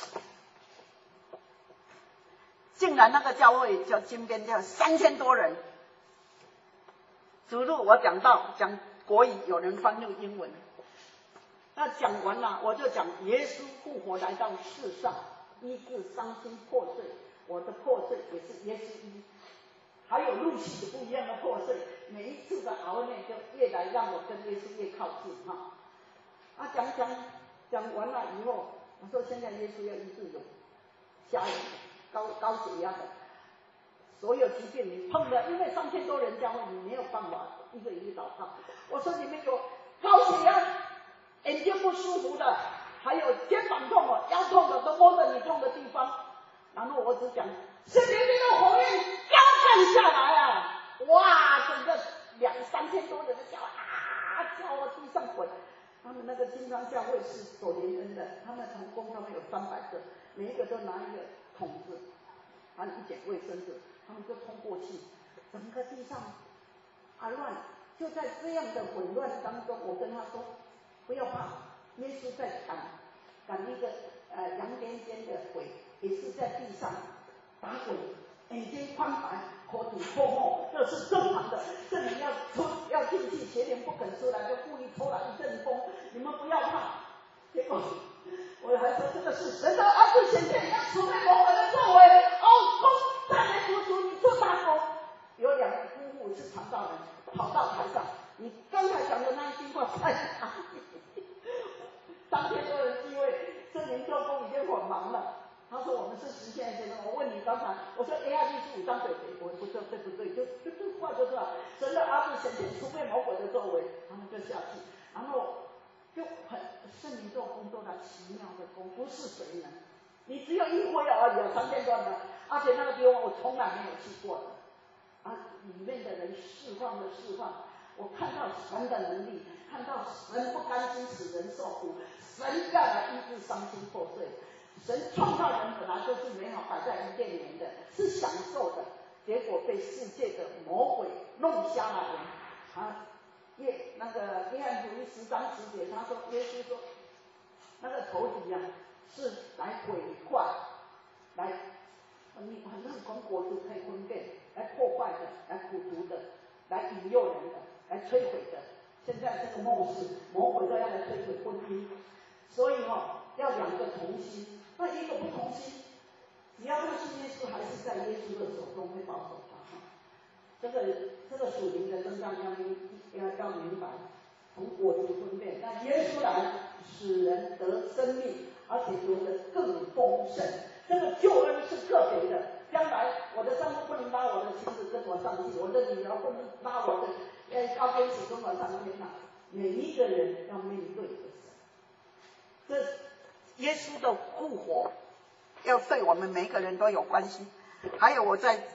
竟然那个教会叫金边教三千多人，主日我讲到讲。国语有人翻译英文，那讲完了，我就讲耶稣复活来到世上，医治伤心破碎，我的破碎也是耶稣医，还有陆续的不一样的破碎，每一次的熬练就越来让我跟耶稣越靠近哈。啊，讲讲讲完了以后，我说现在耶稣要医治有家人高高血压的。所有疾病你碰的，因为三千多人教会，你没有办法一个一个祷告。我说你们有高血压、眼睛不舒服的，还有肩膀痛的、腰痛的，都摸着你痛的地方。然后我只讲，圣灵的火焰浇灌下来啊！哇，整个两三千多人的教啊，叫我地上滚。他们那个金刚教会是所连恩的，他们同工他们有三百个，每一个都拿一个桶子，还有一卷卫生纸。他们就冲过去，整个地上啊乱，就在这样的混乱当中，我跟他说不要怕，耶稣在赶赶一个呃羊癫癫的鬼，也是在地上打滚，眼睛宽白，口吐唾沫，这是正常的。这里要出要进去，邪灵不肯出来，就故意抽来一阵风，你们不要怕。结果我还说这个是神的儿子显现，要除灭魔鬼的作为。哦，赞美主主，你做大功。有两个夫妇是传道人，跑到台上，你刚才讲的那一句话，哎呀，三千多人聚会，圣灵做工已经很忙了。他说我们是实现先生，我问你刚才，我说 A I 第十五章对不对？我不知道对不对，就就这话就知道，神的儿子显现除灭魔鬼的作为，他们就下去，然后就很圣灵做工作的奇妙的工，不是谁能。你只有一回而已啊，三千多人，而且那个地方我从来没有去过的，啊，里面的人释放的释放，我看到神的能力，看到神不甘心使人受苦，神要来医治伤心破碎，神创造人本来就是美好摆在伊甸园的，是享受的，结果被世界的魔鬼弄瞎了人，啊，耶那个约翰福音十章十节，他说耶稣说那个仇敌啊。是来毁坏，来，你很多从果子可以分辨，来破坏的，来苦毒的，来引诱人的，来摧毁的。现在这个末世，魔鬼都要来摧毁婚姻，所以哦，要两个同心，那一个不同心，只要他是耶稣，还是在耶稣的手中会保守他。这个这个属灵的真相要要要明白，从果子分辨。那耶稣来使人得生命。而且有的更丰盛，这个救恩是特别的。将来我的丈夫不能拉我的妻子跟我上去，我的女儿不能拉我的呃高跟鞋跟我上天堂。每一个人要面对的神，这耶稣的复活要对我们每一个人都有关系。还有我在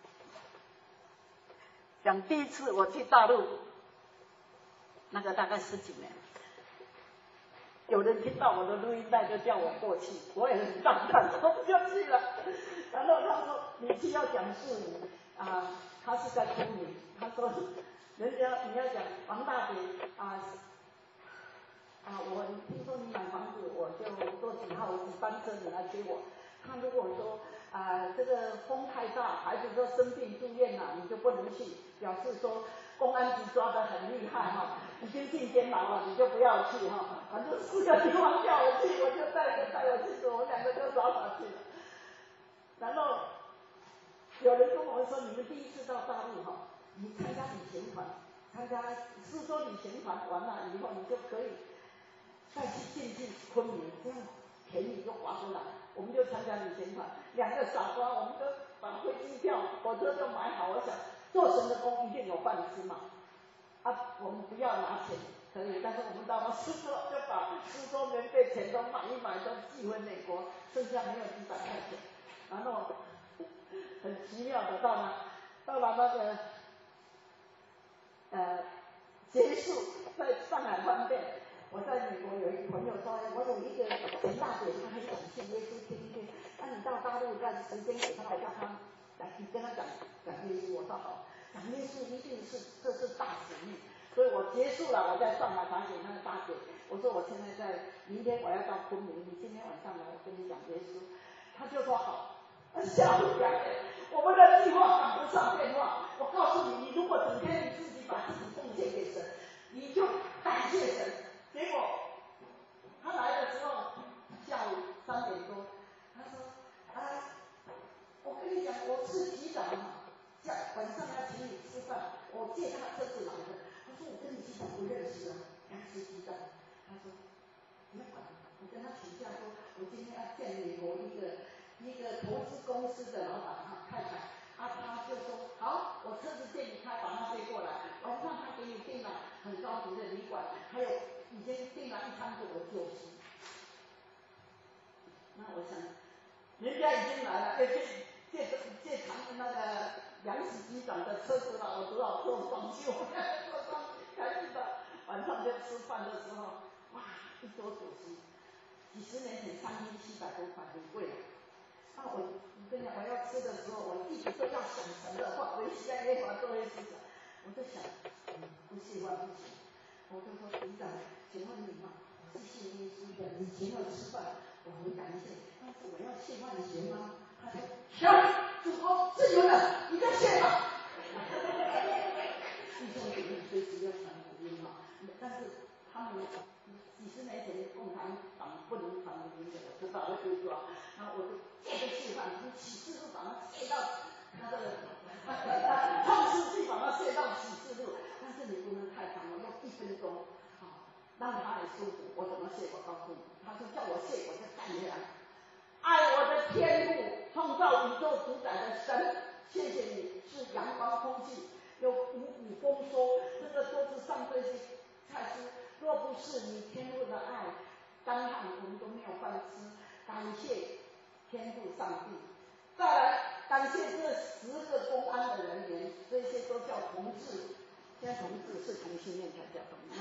讲第一次我去大陆，那个大概十几年。有人听到我的录音带就叫我过去，我也很大胆，我就去了。然后他说你去要讲术语啊，他是在昆明，他说人家你要讲王大姐啊啊，我听说你买房子，我就坐几号几班车你来接我。他如果说啊这个风太大，孩子说生病住院了，你就不能去，表示说公安局抓得很厉害哈，已经进监牢了，你就不要去哈。反正四个地方叫我去，我就带着带我去，我们两个就傻傻去了。然后有人跟我说，你们第一次到大陆哈，你参加旅行团，参加苏州旅行团完了以后，你就可以再去进去昆明，这样便宜就划得来。我们就参加旅行团，两个傻瓜，我们都把飞机票、火车都买好。我想做神的工一定有饭吃嘛，啊，我们不要拿钱可以，但是我们到了苏州就把苏州免费钱都买一买，都寄回美国，剩下没有几百块钱。然后很奇妙的到了到了那个呃结束，在上海饭店。我在美国有一个朋友说，我有一个陈大姐，她很想信耶稣听一听，那你到大陆在时间给她来，让她来，你跟她讲讲耶稣。我说好，讲耶稣一定是这是大使命，所以我结束了，我在上海打给那个大姐，我说我现在在，明天我要到昆明，你今天晚上来，我跟你讲耶稣。她就说好，吓我两天，我们的计划赶不上变化。我告诉你，你如果整天你自己把自己奉献给神，你就感谢神。结果他来的时候下午三点多，他说啊，我跟你讲，我是局长嘛，下晚上要请你吃饭，我借他车子来的。他说我跟你局长不认识啊，他是局长。他说不要管，我跟他请假说，我今天要见美国一个一个投资公司的老板啊太太，啊他就说好，我车子借你开，把他接过来，晚上他给你订了很高级的旅馆，还有已经订了一餐给我就席。那我想，人家已经来了，要借借借长那个杨氏局长的车子了，我只好做装修，做装开始的。晚上就吃饭的时候，哇，一桌酒席，几十年前三千七百多块，很贵了。那我我跟你讲，我要吃的时候，我一直都要想神的话，我西安耶华都会思想，我就想，嗯，不喜欢不行。我就说局长，请问你嘛，我是信耶稣的，你请我吃饭，我很感谢，但是我要谢万行吗？他说行，主公自由的，你就谢吧。弟兄姊妹随时要传福音嘛，但是他们几十年前共产党不能传福音的，我知道，我就说，然后我就借着谢饭，从启示录把它借到那个创世纪把它借到启示录，但是你不能太长了，用一分钟，好，让他来舒服。我怎么谢？我告诉你，他说叫我谢，我就站起来。爱我的天父，创造宇宙主宰的神，谢谢你是阳光空气，有五谷丰收，这个都是上这些菜蔬。若不是你天父的爱，干旱我们都没有饭吃。感谢天父上帝。再来感谢这十个公安的人员，这些都叫同志。现在同志是同性恋才叫同志。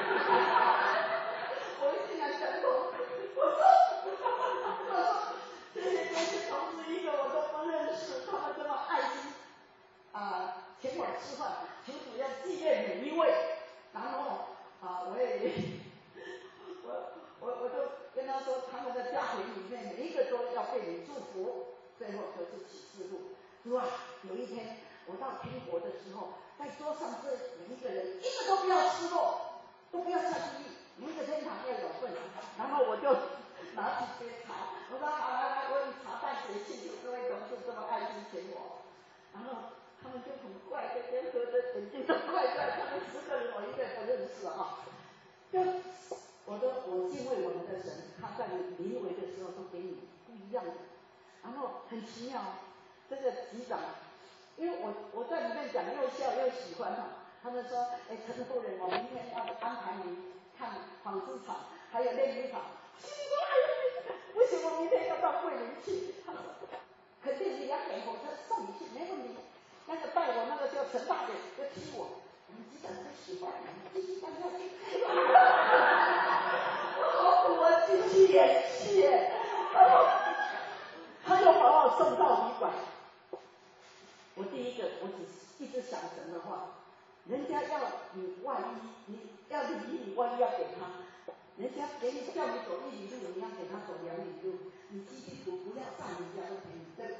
我一进来讲同，我说，我说这些这些同志一个我都不认识，他们这么爱心啊、呃，请我吃饭，请主要纪念每一位。然后啊、呃，我也我我我就跟他说，他们的家庭里面每一个都要被你祝福。最后就是启示录，主啊，有一天我到天国的时候，在桌上这每一个人一个都不要失落，都不要下地狱，每一个天堂要有份。然后我就拿起杯茶，我说好来来，我以茶代写庆祝各位同事这么爱心请我。然后他们就很怪，这边喝的眼睛都怪怪，他们十个人我一个也不认识啊。就我的我敬畏我们的神，他在你临危的时候都给你不一样的。然后很奇妙，这个局长，因为我我在里面讲又笑又喜欢哈，他们说，哎，陈夫人，我明天要安排你看纺织厂，还有炼油厂。心里说，哎呀，不行，我明天要到桂林去。他说，肯定你两点火车送你去，没问题。那个带我那个叫陈大姐就踢我，我们局长不喜欢你，继续干下去。我好苦啊，进去演戏耶。然后他又把我送到旅馆。我第一个，我只一直想神的话，人家要你万一，你要离你万一要给他，人家给你叫你走一里路，你要给他走两里路，你基督徒不要占人家的便宜，对不对？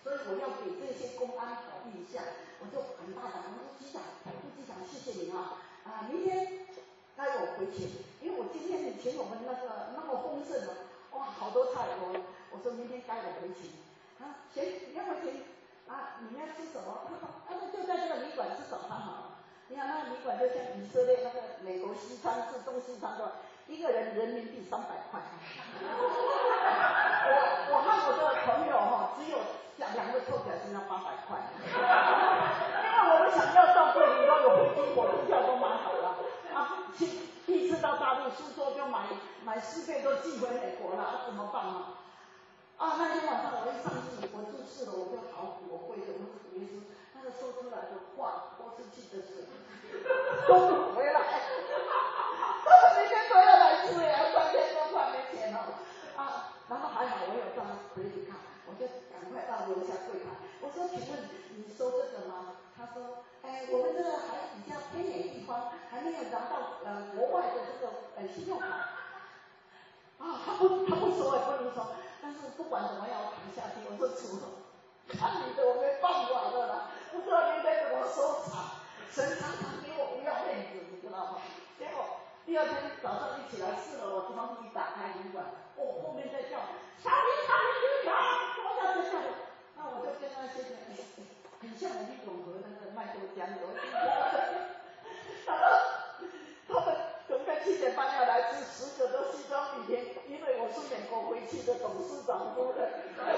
所以我要给这些公安好印象，我就很大胆，我说局长、副局长，谢谢你啊，啊，明天该我回请，因为我今天你请我们那个那么丰盛的，哇，好多菜，我我说明天该我回请，啊，行，你要回请，啊，你们要吃什么？他说，啊，就在这个旅馆吃早餐好了。你看那个旅馆就像以色列那个美国西餐是东西餐的，一个人人民币三百块。我我和我的朋友哈，只有两两个凑起来是要八百块。因为我们想要到桂林都有飞机火车票都买好了，啊，去第一次到大陆苏州就买买四倍都寄回美国了，啊，怎么办啊？啊，那天晚上我一上去，我住四楼，我就好苦，我跪着，我说主耶稣，那个说出来的话，泼出去的水，都不回来。他们每天都要来吃呀，三千多块没钱了。啊，然后还好我有张 credit card，我就赶快到楼下柜台，我说请问你收这个吗？他说，哎，我们这个还比较偏远地方，还没有拿到呃国外的这个呃信用卡。啊，他不他不收也不能收，但是不管怎么样我扛下去，我说主，看你的我没办法的啦，不知道明天怎么收场，神常常给我不要面子，你知道吗？结果第二天早上一起来四楼，我窗户一打开旅馆，哦，后面在叫小林小林局长，我要接下来，那我就跟那些人，很像我们永和那个麦豆浆有，他说他们准备七点半要来吃，十个都西装笔挺，因为我是美国回去的董事长夫人，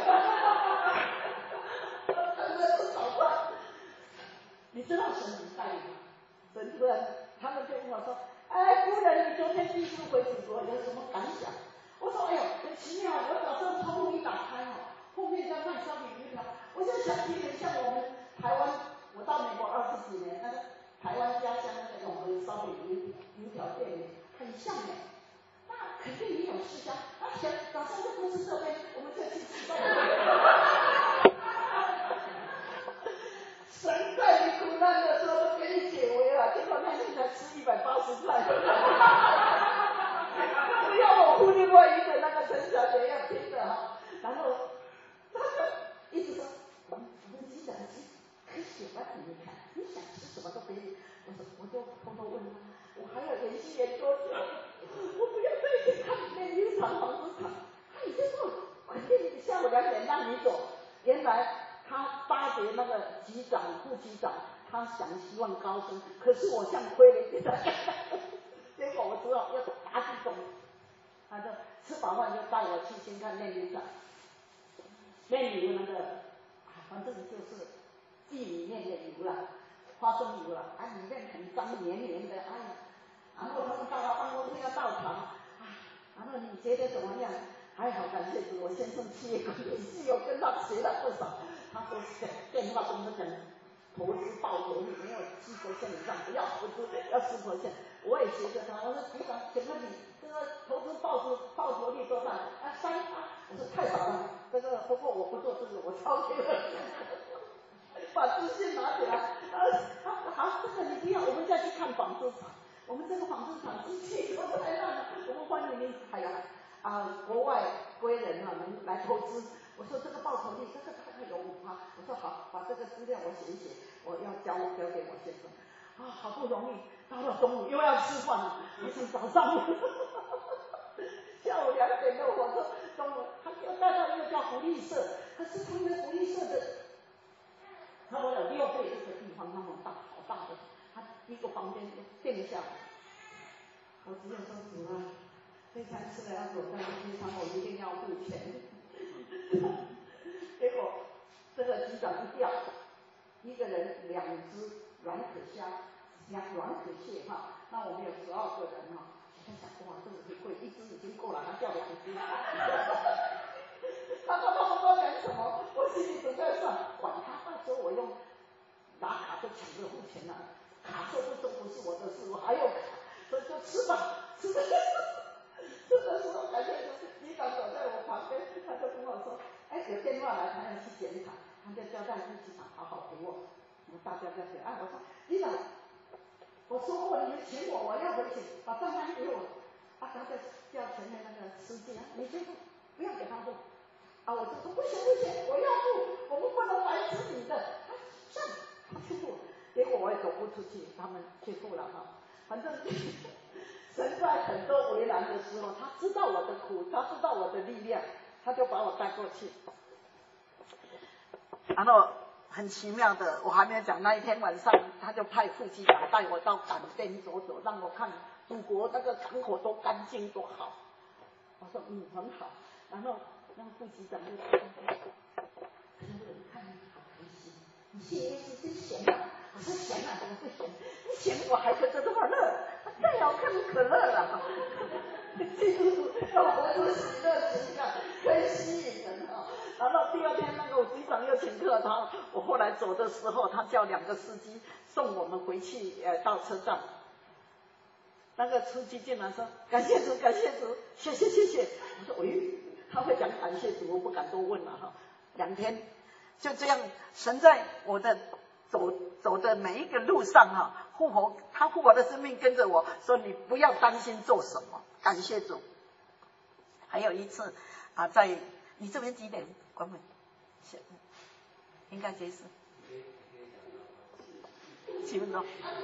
真的是早饭。你知道神很待遇吗？神突然他们就问我说，哎，夫人，你昨天第一次回祖国有什么感想？我说，哎呦，很奇妙，我早上窗户一打开哦，后面在卖烧饼油条，我就想起很像我们台湾，我到美国二十几年，那个台湾家乡那个永和烧饼油油条店里，很像哎，那肯定也有吃香。那想早上就不吃这边，我们就去吃烧饼。神在你苦难的时候都给你解围了，结果那天才吃一百八十块。不要我呼另外一个那个陈小姐要拼的哈，然后他就一直说，我们我们机长可喜欢你看，你想吃什么都可以。我说我就偷偷问他，我还要演戏演多久？我不要再去看炼油厂、纺织厂。他已经说肯定下午两点让你走。原来他巴结那个局长、副局长，他想希望高升，可是我像亏了一点。结果我知道要打几种，他就吃饱饭就带我去先看炼油厂，炼油那个，反正就是地里面的油啦，花生油啦，啊里面很脏黏黏的，哎呀，然后他们到了办公室要倒茶，啊，然后你觉得怎么样？还好感谢主，我先生企业管理系有跟他学了不少，他说电话跟我讲。投资报酬率没有七%以上，不要投资，要十%。我也学着他，我说局长，请问你这个投资报酬报酬率多少？啊，三啊，我说太少了，这个不过我不做这个，我超前了。把资讯拿起来，啊，好，这个你不要，我们再去看纺织厂，我们这个纺织厂机器都太烂了，我们欢迎你，哎呀，啊，国外归人啊，能来投资。我说这个报酬率，这个大概有五趴。我说好，把这个资料我写一写，我要交交给我先生。啊，好不容易到了中午又要吃饭了，不是早上，下午两点多火车，中午他又带到一个叫福利社，可是他们福利社的，他们有六倍这个地方那么大，好大的，他一个房间垫下来。我只有说主啊，这餐吃了要走，但是这餐我一定要付钱。结果这个局长一调，一个人两只软可虾，两软可蟹哈，那我们有十二个人哈，我在想哇，这个很贵，一只已经够了，还叫两只。他说他们都讲什么？我心里都在算，管他，到时候我用拿卡就抢着付钱了，卡收不收不是我的事，我还有卡，所以就吃吧，吃的。吃的时候感觉局长走在我旁边，他就跟我说，哎，有电话来，他要去检查，他就交代副局长好好陪我，我们大家在这，哎，我说局长，我说过你们请我，我要回请，把账单给我，啊，他就叫前面那个司机啊，你先不要给他做， 啊，我就说不行不行，我要付，我们不能白吃你的。啊，算了，他去付，结果我也走不出去，他们去付了哈。反正神在很多为难的时候，他知道我的苦，他知道我的力量，他就把我带过去。然后很奇妙的，我还没有讲，那一天晚上，他就派副机长带我到港边走走，让我看祖国那个港口多干净多好。我说嗯很好，然后那个副机长就说，可是我看你好开心，你信耶稣真闲啊？我说闲啊，怎么会闲？不闲我还觉得这么热，再好看可乐了。基督徒要活出喜乐形象，可以吸引人啊。然后第二天那个机长又请客他，我后来走的时候，他叫两个司机送我们回去，呃，到车站。那个司机进来说：“感谢主，感谢主，谢谢谢谢。”我说：“喂，他会讲感谢主，我不敢多问了哈。”两天就这样，神在我的走走的每一个路上哈，护活他护我的生命跟着我说：“你不要担心做什么，感谢主。”还有一次啊，在你这边几点关门？应该这是七分钟。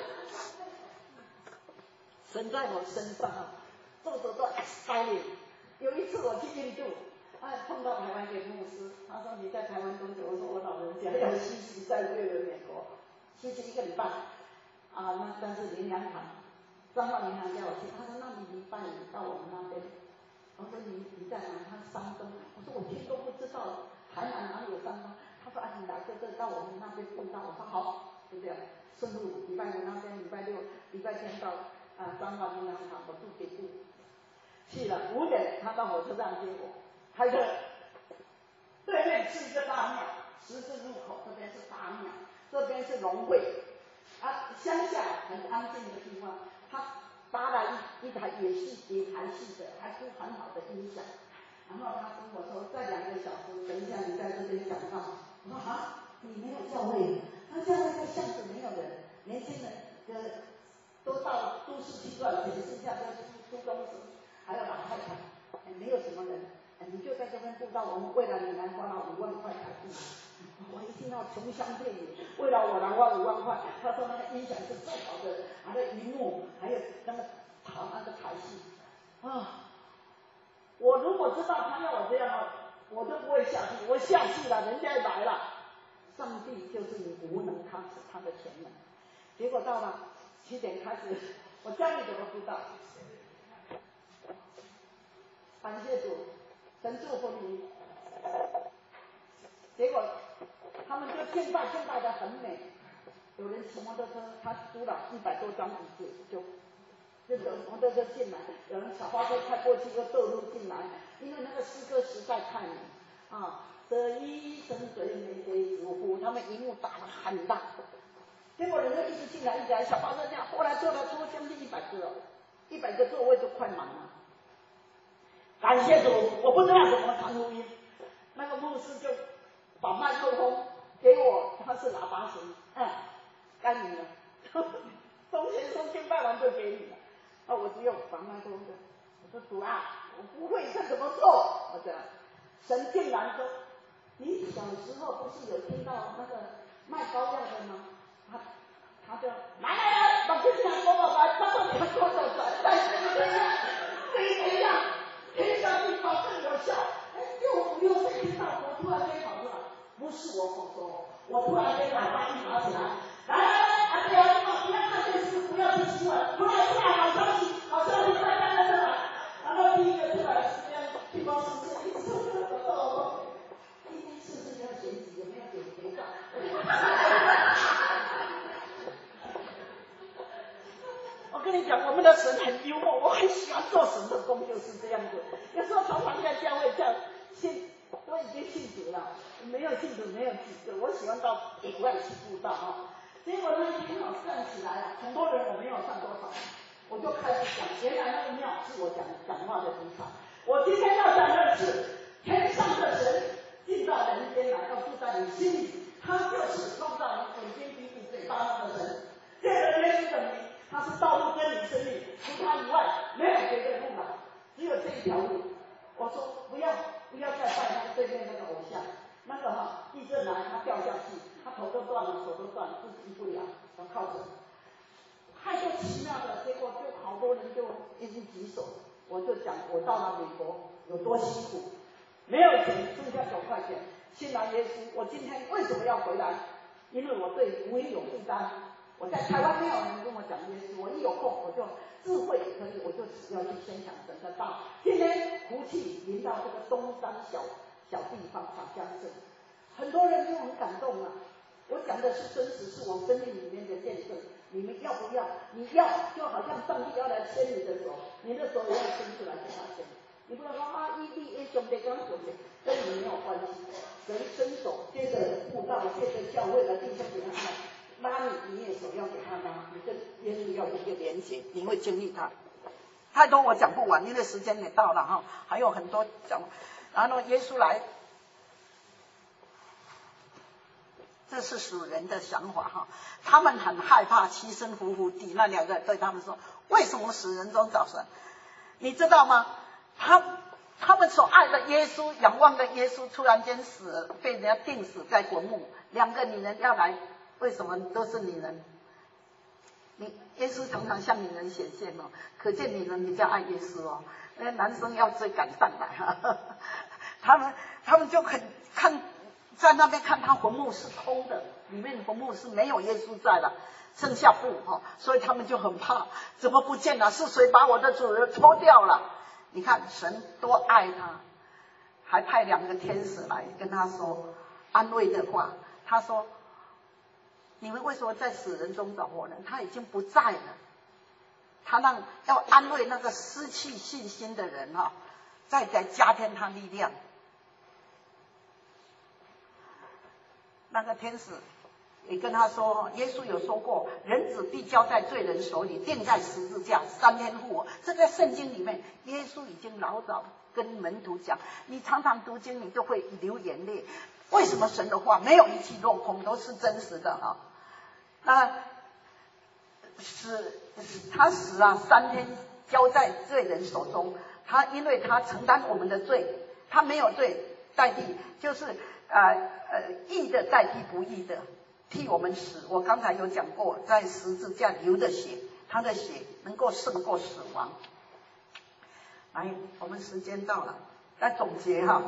神在我身上啊，做做做 exciting。有一次我去印度，哎，碰到台湾一个牧师，他说你在台湾多久？我说我老人家要休息在瑞文美国，休息一个礼拜啊。那但是林良堂，彰化林良叫我去，他说那你礼拜五到我们那边。我说你你在哪？他山东。我说我听都不知道台南哪里有山东。他说啊，你来这这到我们那边布道。我说好，就这样顺路。礼拜五那边，礼拜六、礼拜天到。啊，彰化林良堂我住北部，去了五点，他到火车站接我，开车。对面是一个大庙，十字路口这边是大庙，这边是农会，啊，乡下很安静的地方，他搭了一一台也是野台式的，还是很好的音响。然后他跟我说，再两个小时，等一下你在这边讲道。我说啊，你没有教会？他教会在巷子没有人，年轻人的。都到都市区了，只剩下就是初中生，还有老太太，哎，没有什么人，哎，你就在这边布道，我们为了你来花了五万块台币。我一听到穷乡僻壤，为了我来花五万块，他说那个音响是最好的，还有荧幕，还有那个跑那个台戏啊。我如果知道他要我这样，我就不会下去，我下去了，人家来了，上帝就是你无能，他是他的全能。结果到了。七点开始，我教你怎么布道。感谢主，神祝福你。结果他们就敬拜敬拜的很美，有人骑摩托车，他租了一百多张椅子，就就坐摩托车进来，有人小花车开过去又斗路进来，因为那个诗歌实在太美啊！这一生最美的祝福，他们荧幕打得很大。结果人就一直进来，一直来，小巴车这样，后来坐了多将近一百个，一百个座位就快满了。感谢主，我不知道怎么传福音，那个牧师就把麦克风给我，他是喇叭型，嗯，该你了。钟先生敬拜完就给你了，啊，我只有把麦克风的，我说主啊，我不会这怎么做？我讲，神竟然说，你小时候不是有听到那个卖膏药的吗？他他就来来来，把这两锅宝来，抓到你的锅手来，但是这样，这样，天上地保证有效。哎，又又没听到，我突然间跑出来，不是我口说，我突然间喇叭一拿起来，来来来，啊对啊，不要看电视，不要听新闻，出来出来，好消息，好消息，快快快出来。然后第一个出来是这样，地方是这样，哦，今天是不是要选举？有没有选肥皂？我跟你讲，我们的神很幽默，我很喜欢做神的工，就是这样子。有时候常常在教会叫信，我已经信主了，没有信主没有几个，我喜欢到野外去布道啊。结果那一天好站起来了，很多人我没有上多少，我就开始讲，原来那个庙是我讲讲话的地方。我今天要讲的是天上的神进到人间来，要住在你心里，他就是创造你眼睛鼻子嘴巴那个神。这个耶稣的名，他是道路真理生命，除他以外没有别的路了，只有这一条路。我说不要， 不要再拜那个对面那个偶像，那个哈地震来他掉下去，他头都断了，手都断了，自己不了，要靠神。太多奇妙的，结果就好多人就一直举手。我就讲我到了美国有多辛苦，没有钱，剩下九块钱，信了耶稣。我今天为什么要回来？因为我对福音有负担。我在台湾没有人跟我讲耶稣，我一有空我就智慧可以，我就只要去宣讲神的道。今天福气临到这个东山小小地方小乡镇，很多人就很感动啊。我讲的是真实，是我生命里面的见证。你们要不要？你要，就好像上帝要来牵你的手，你的手也要伸出来给他牵。你不能说啊，一一一兄弟刚兄弟，跟你没有关系。神伸手，接着布道，接着教会的弟兄给他看，拉你，你也手要给他拉，你跟耶稣要有一个连结，你会经历他。太多我讲不完，因为时间也到了哈，还有很多讲。然后耶稣来。这是属人的想法哈，他们很害怕七身伏伏地。那两个人对他们说：“为什么死人中找神？你知道吗？他他们所爱的耶稣，仰望的耶稣，突然间死了，被人家钉死在坟墓。两个女人要来，为什么都是女人？你耶稣常常向女人显现哦，可见女人比较爱耶稣哦。那男生要追赶上来哈，他们他们就很看。”在那边看他坟墓是空的，里面坟墓是没有耶稣在了，剩下布哈，所以他们就很怕，怎么不见了？是谁把我的主人抽掉了？你看神多爱他，还派两个天使来跟他说安慰的话。他说：“你们为什么在死人中找活人？他已经不在了。”他让要安慰那个失去信心的人哈，再再加添他力量。那个天使也跟他说，耶稣有说过，人子必交在罪人手里，钉在十字架，三天复活。这在圣经里面，耶稣已经老早跟门徒讲，你常常读经，你就会流眼泪。为什么神的话没有一句落空，都是真实的哈？那死他死啊，三天交在罪人手中。他因为他承担我们的罪，他没有罪代替，就是呃呃义的代替不义的，替我们死。我刚才有讲过，在十字架流的血，他的血能够胜过死亡。来，我们时间到了，来总结哈。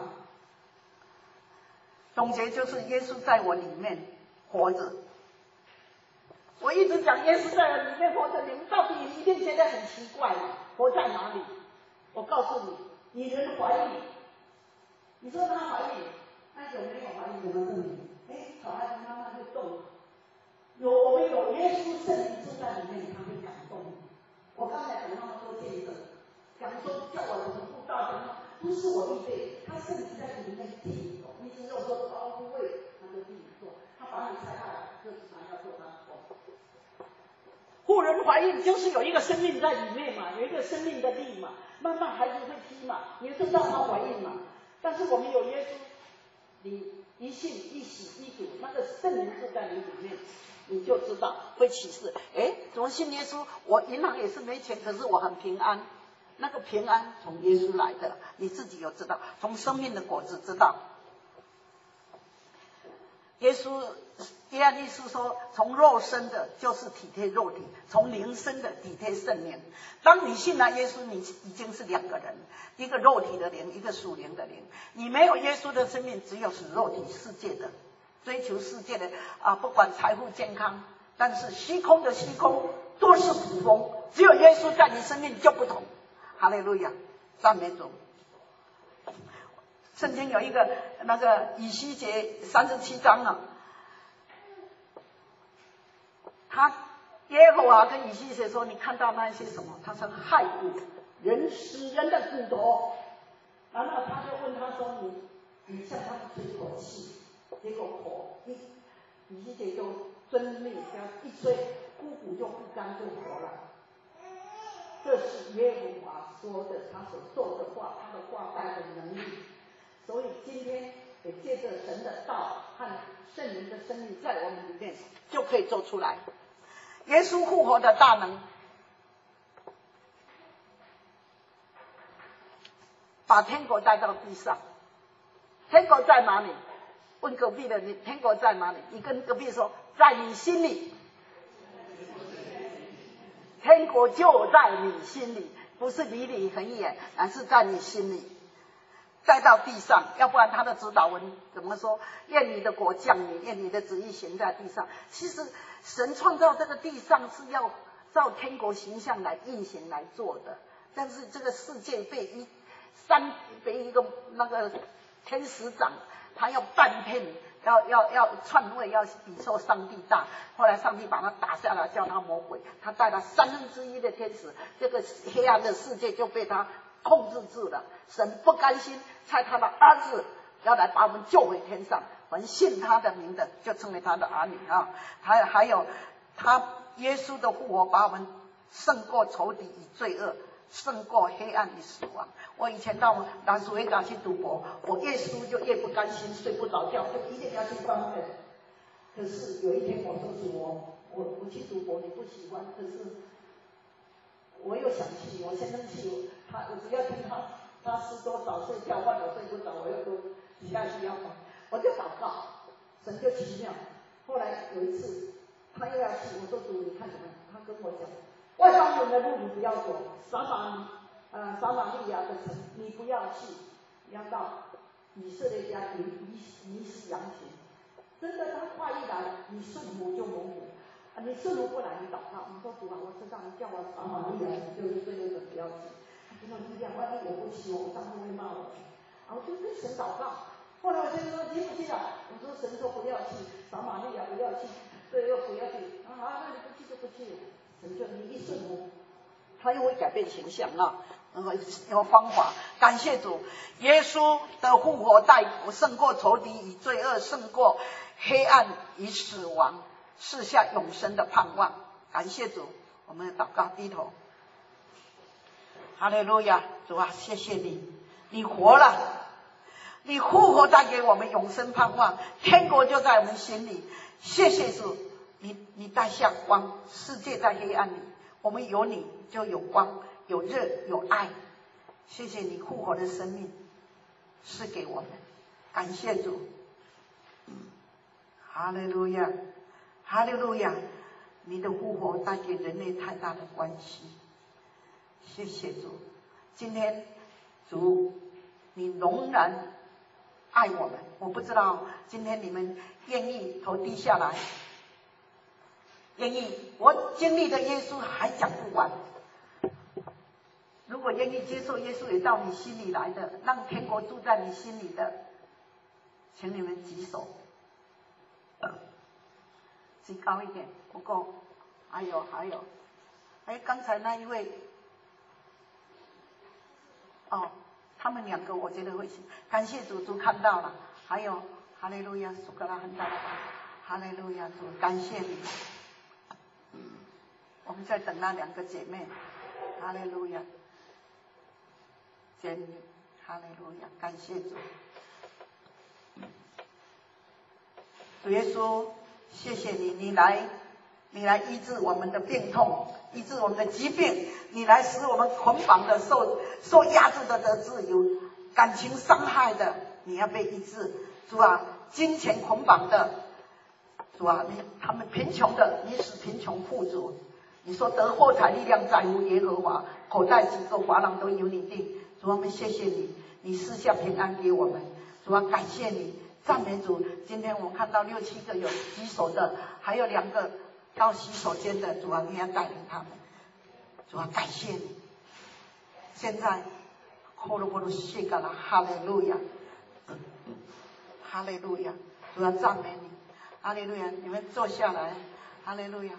总结就是耶稣在我里面活着。我一直讲耶稣在我里面活着，你们到底一定觉得很奇怪嘛？活在哪里？我告诉你，女人怀孕，你说她怀孕，那有没有怀孕？怎么证明？哎，小孩子慢慢就动了。有我们有耶稣圣灵住在里面，他会感动。我刚才讲那么多见证，讲说叫我怎么布道，讲不是我预备，他圣灵在里面替你做。你只有说哦不会，他就替你做，他把你拆下来，就是他要做他的工。妇人怀孕就是有一个生命在里面嘛，有一个生命的力嘛，慢慢孩子会踢嘛，你就知道她怀孕嘛。但是我们有耶稣，你一信一洗一主，那个圣灵住在你里面，你就知道会启示。哎，怎么信耶稣？我银行也是没钱，可是我很平安。那个平安从耶稣来的，你自己有知道，从生命的果子知道。耶稣约翰一书说，从肉生的就是体贴肉体，从灵生的体贴圣灵。当你信了耶稣，你已经是两个人，一个肉体的灵，一个属灵的灵。你没有耶稣的生命，只有是肉体世界的，追求世界的啊，不管财富健康，但是虚空的虚空都是捕风，只有耶稣在你生命就不同。哈利路亚，赞美主。圣经有一个那个以西结三十七章啊，他耶和华跟以西结说：“你看到那些什么？”他说：“骸骨，人死人的骨头。”然后他就问他说：“你你向他们吹口气，结果火一，以西结就遵命，这样一吹，枯骨就不干就活了。”这是耶和华说的，他所做的话，他的话带的能力。所以今天也借着神的道和圣灵的生命在我们里面，就可以做出来。耶稣复活的大能，把天国带到地上。 天国在哪里？问隔壁的你，天国在哪里？你跟隔壁说，在你心里。天国就在你心里，不是离你很远，而是在你心里。带到地上，要不然他的指导文怎么说？愿你的国降临，愿你的旨意行在地上。其实神创造这个地上是要照天国形象来运行来做的，但是这个世界被一三被一个那个天使长，他要半骗，要要要篡位，要比受上帝大。后来上帝把他打下来，叫他魔鬼，他带了三分之一的天使，这个黑暗的世界就被他控制住了。神不甘心，差他的儿子要来把我们救回天上，凡信他的名的就成为他的儿女啊。还还有他耶稣的复活，把我们胜过仇敌与罪恶，胜过黑暗与死亡。我以前到拉斯维加去赌博，我越输就越不甘心，睡不着觉，就一定要去翻本。可是有一天我说主，我我我去赌博你不喜欢，可是我又想去，我先生去，他我只要听他他十多早睡觉，换我睡不着，我又说几下去要还，我就祷告，神就奇妙。后来有一次他又要去，我说主你看怎么样？他跟我讲，外邦人的路你不要走，撒玛呃撒玛利亚的城你不要去，你要到以色列家以以以死羊群。真的，他话一来，你顺服就蒙福。啊，你顺服不来，你祷告，你说主啊，我知道你叫我撒玛利亚，就是这个不要去。他跟我力量，万一我不去，我丈夫会骂我。啊，我就跟神祷告。后来我先生说你不去了，我说神说不要去，撒玛利亚不要去，这又不要去。啊，好，那你不去就不去。神就你一顺服，他又会改变形象啊。有方法，感谢主，耶稣的复活带胜过仇敌与罪恶，胜过黑暗与死亡，赐下永生的盼望。感谢主，我们祷告低头。哈利路亚，主啊，谢谢你，你活了，你复活带给我们永生盼望，天国就在我们心里。谢谢主，你你带下光，世界在黑暗里，我们有你就有光。有热有爱，谢谢你复活的生命赐给我们，感谢主，哈利路亚，哈利路亚，你的复活带给人类太大的关系，谢谢主。今天主你仍然爱我们，我不知道今天你们愿意头低下来，愿意我经历的耶稣还讲不完。如果愿意接受耶稣也到你心里来的，让天国住在你心里的，请你们举手，举高一点，不够，还有还有，哎，刚才那一位，哦，他们两个我觉得会行，感谢主，主看到了，还有哈利路亚，苏格拉很大的吧，哈利路亚，主感谢你，我们在等那两个姐妹，哈利路亚。见你，哈利路亚，感谢主，主耶稣，谢谢你，你来，你来医治我们的病痛，医治我们的疾病，你来使我们捆绑的、受受压制的得自由，感情伤害的，你要被医治，主啊，金钱捆绑的，主啊，你他们贫穷的，你使贫穷富足，你说得货财力量在乎耶和华，口袋几个华囊都由你定。主，我们谢谢你，你赐下平安给我们。主啊，感谢你，赞美主。今天我看到六七个有洗手的，还有两个到洗手间的。主啊，你要带领他们。主啊，感谢你。现在，呼噜呼噜谢嘎啦，哈利路亚，哈利路亚。主啊，赞美你，哈利路亚。你们坐下来，哈利路亚。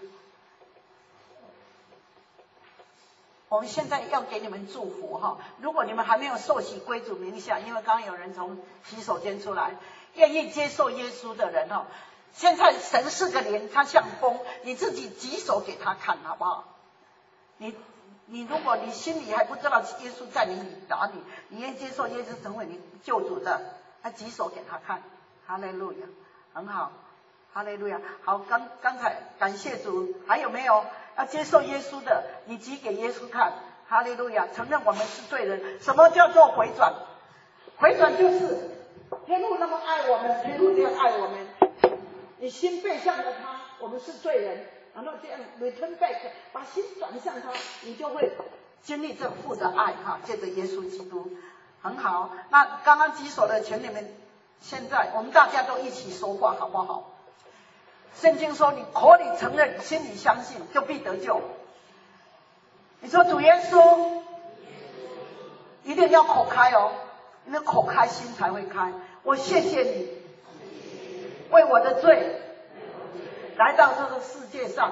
我们现在要给你们祝福哈！如果你们还没有受洗归主名下，因为刚刚有人从洗手间出来，愿意接受耶稣的人哈，现在神是个灵，他像风，你自己举手给他看好不好？你你如果你心里还不知道耶稣在你哪里，你愿意接受耶稣成为你救主的，那举手给他看，哈利路亚，很好，哈利路亚。好，刚刚才感谢主，还有没有？要接受耶稣的，你举给耶稣看，哈利路亚！承认我们是罪人。什么叫做回转？回转就是天父那么爱我们，天父这样爱我们，你心背向了他，我们是罪人，然后这样 return back， 把心转向他，你就会经历这父的爱哈，借着耶稣基督，很好。那刚刚举手的，请你们现在我们大家都一起说话好不好？圣经说，你口里承认，心里相信，就必得救。你说主耶稣，一定要口开哦，因为口开心才会开。我谢谢你，为我的罪来到这个世界上，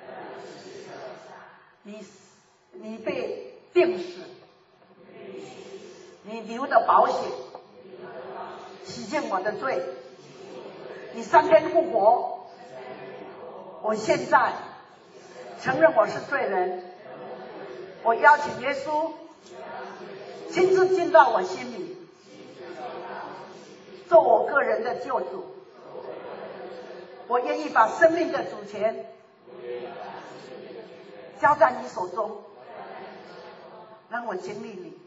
你你被钉死，你流的宝血洗净我的罪，你三天复活，我现在承认我是罪人，我邀请耶稣亲自进到我心里，做我个人的救主，我愿意把生命的主权交在你手中，让我经历你，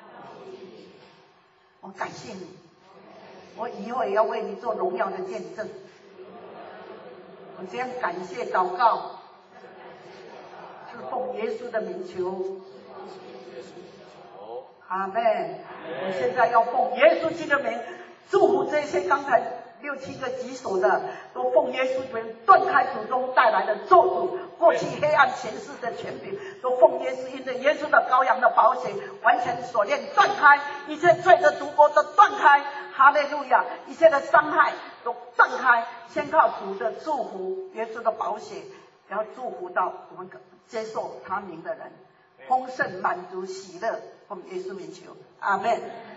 我感谢你，我以后也要为你做荣耀的见证。我这样感谢祷告，是奉耶稣的名求，阿们。我现在要奉耶稣基督的名祝福这些刚才六七个举手的，都奉耶稣的名断开祖宗带来的咒诅，过去黑暗权势的权柄，都奉耶稣因着耶稣的羔羊的宝血完全锁链断开，一切罪的毒钩都断开，哈利路亚！一切的伤害都断开，先靠主的祝福，耶稣的宝血，然后祝福到我们接受他名的人，丰盛满足喜乐，奉耶稣名求，阿们。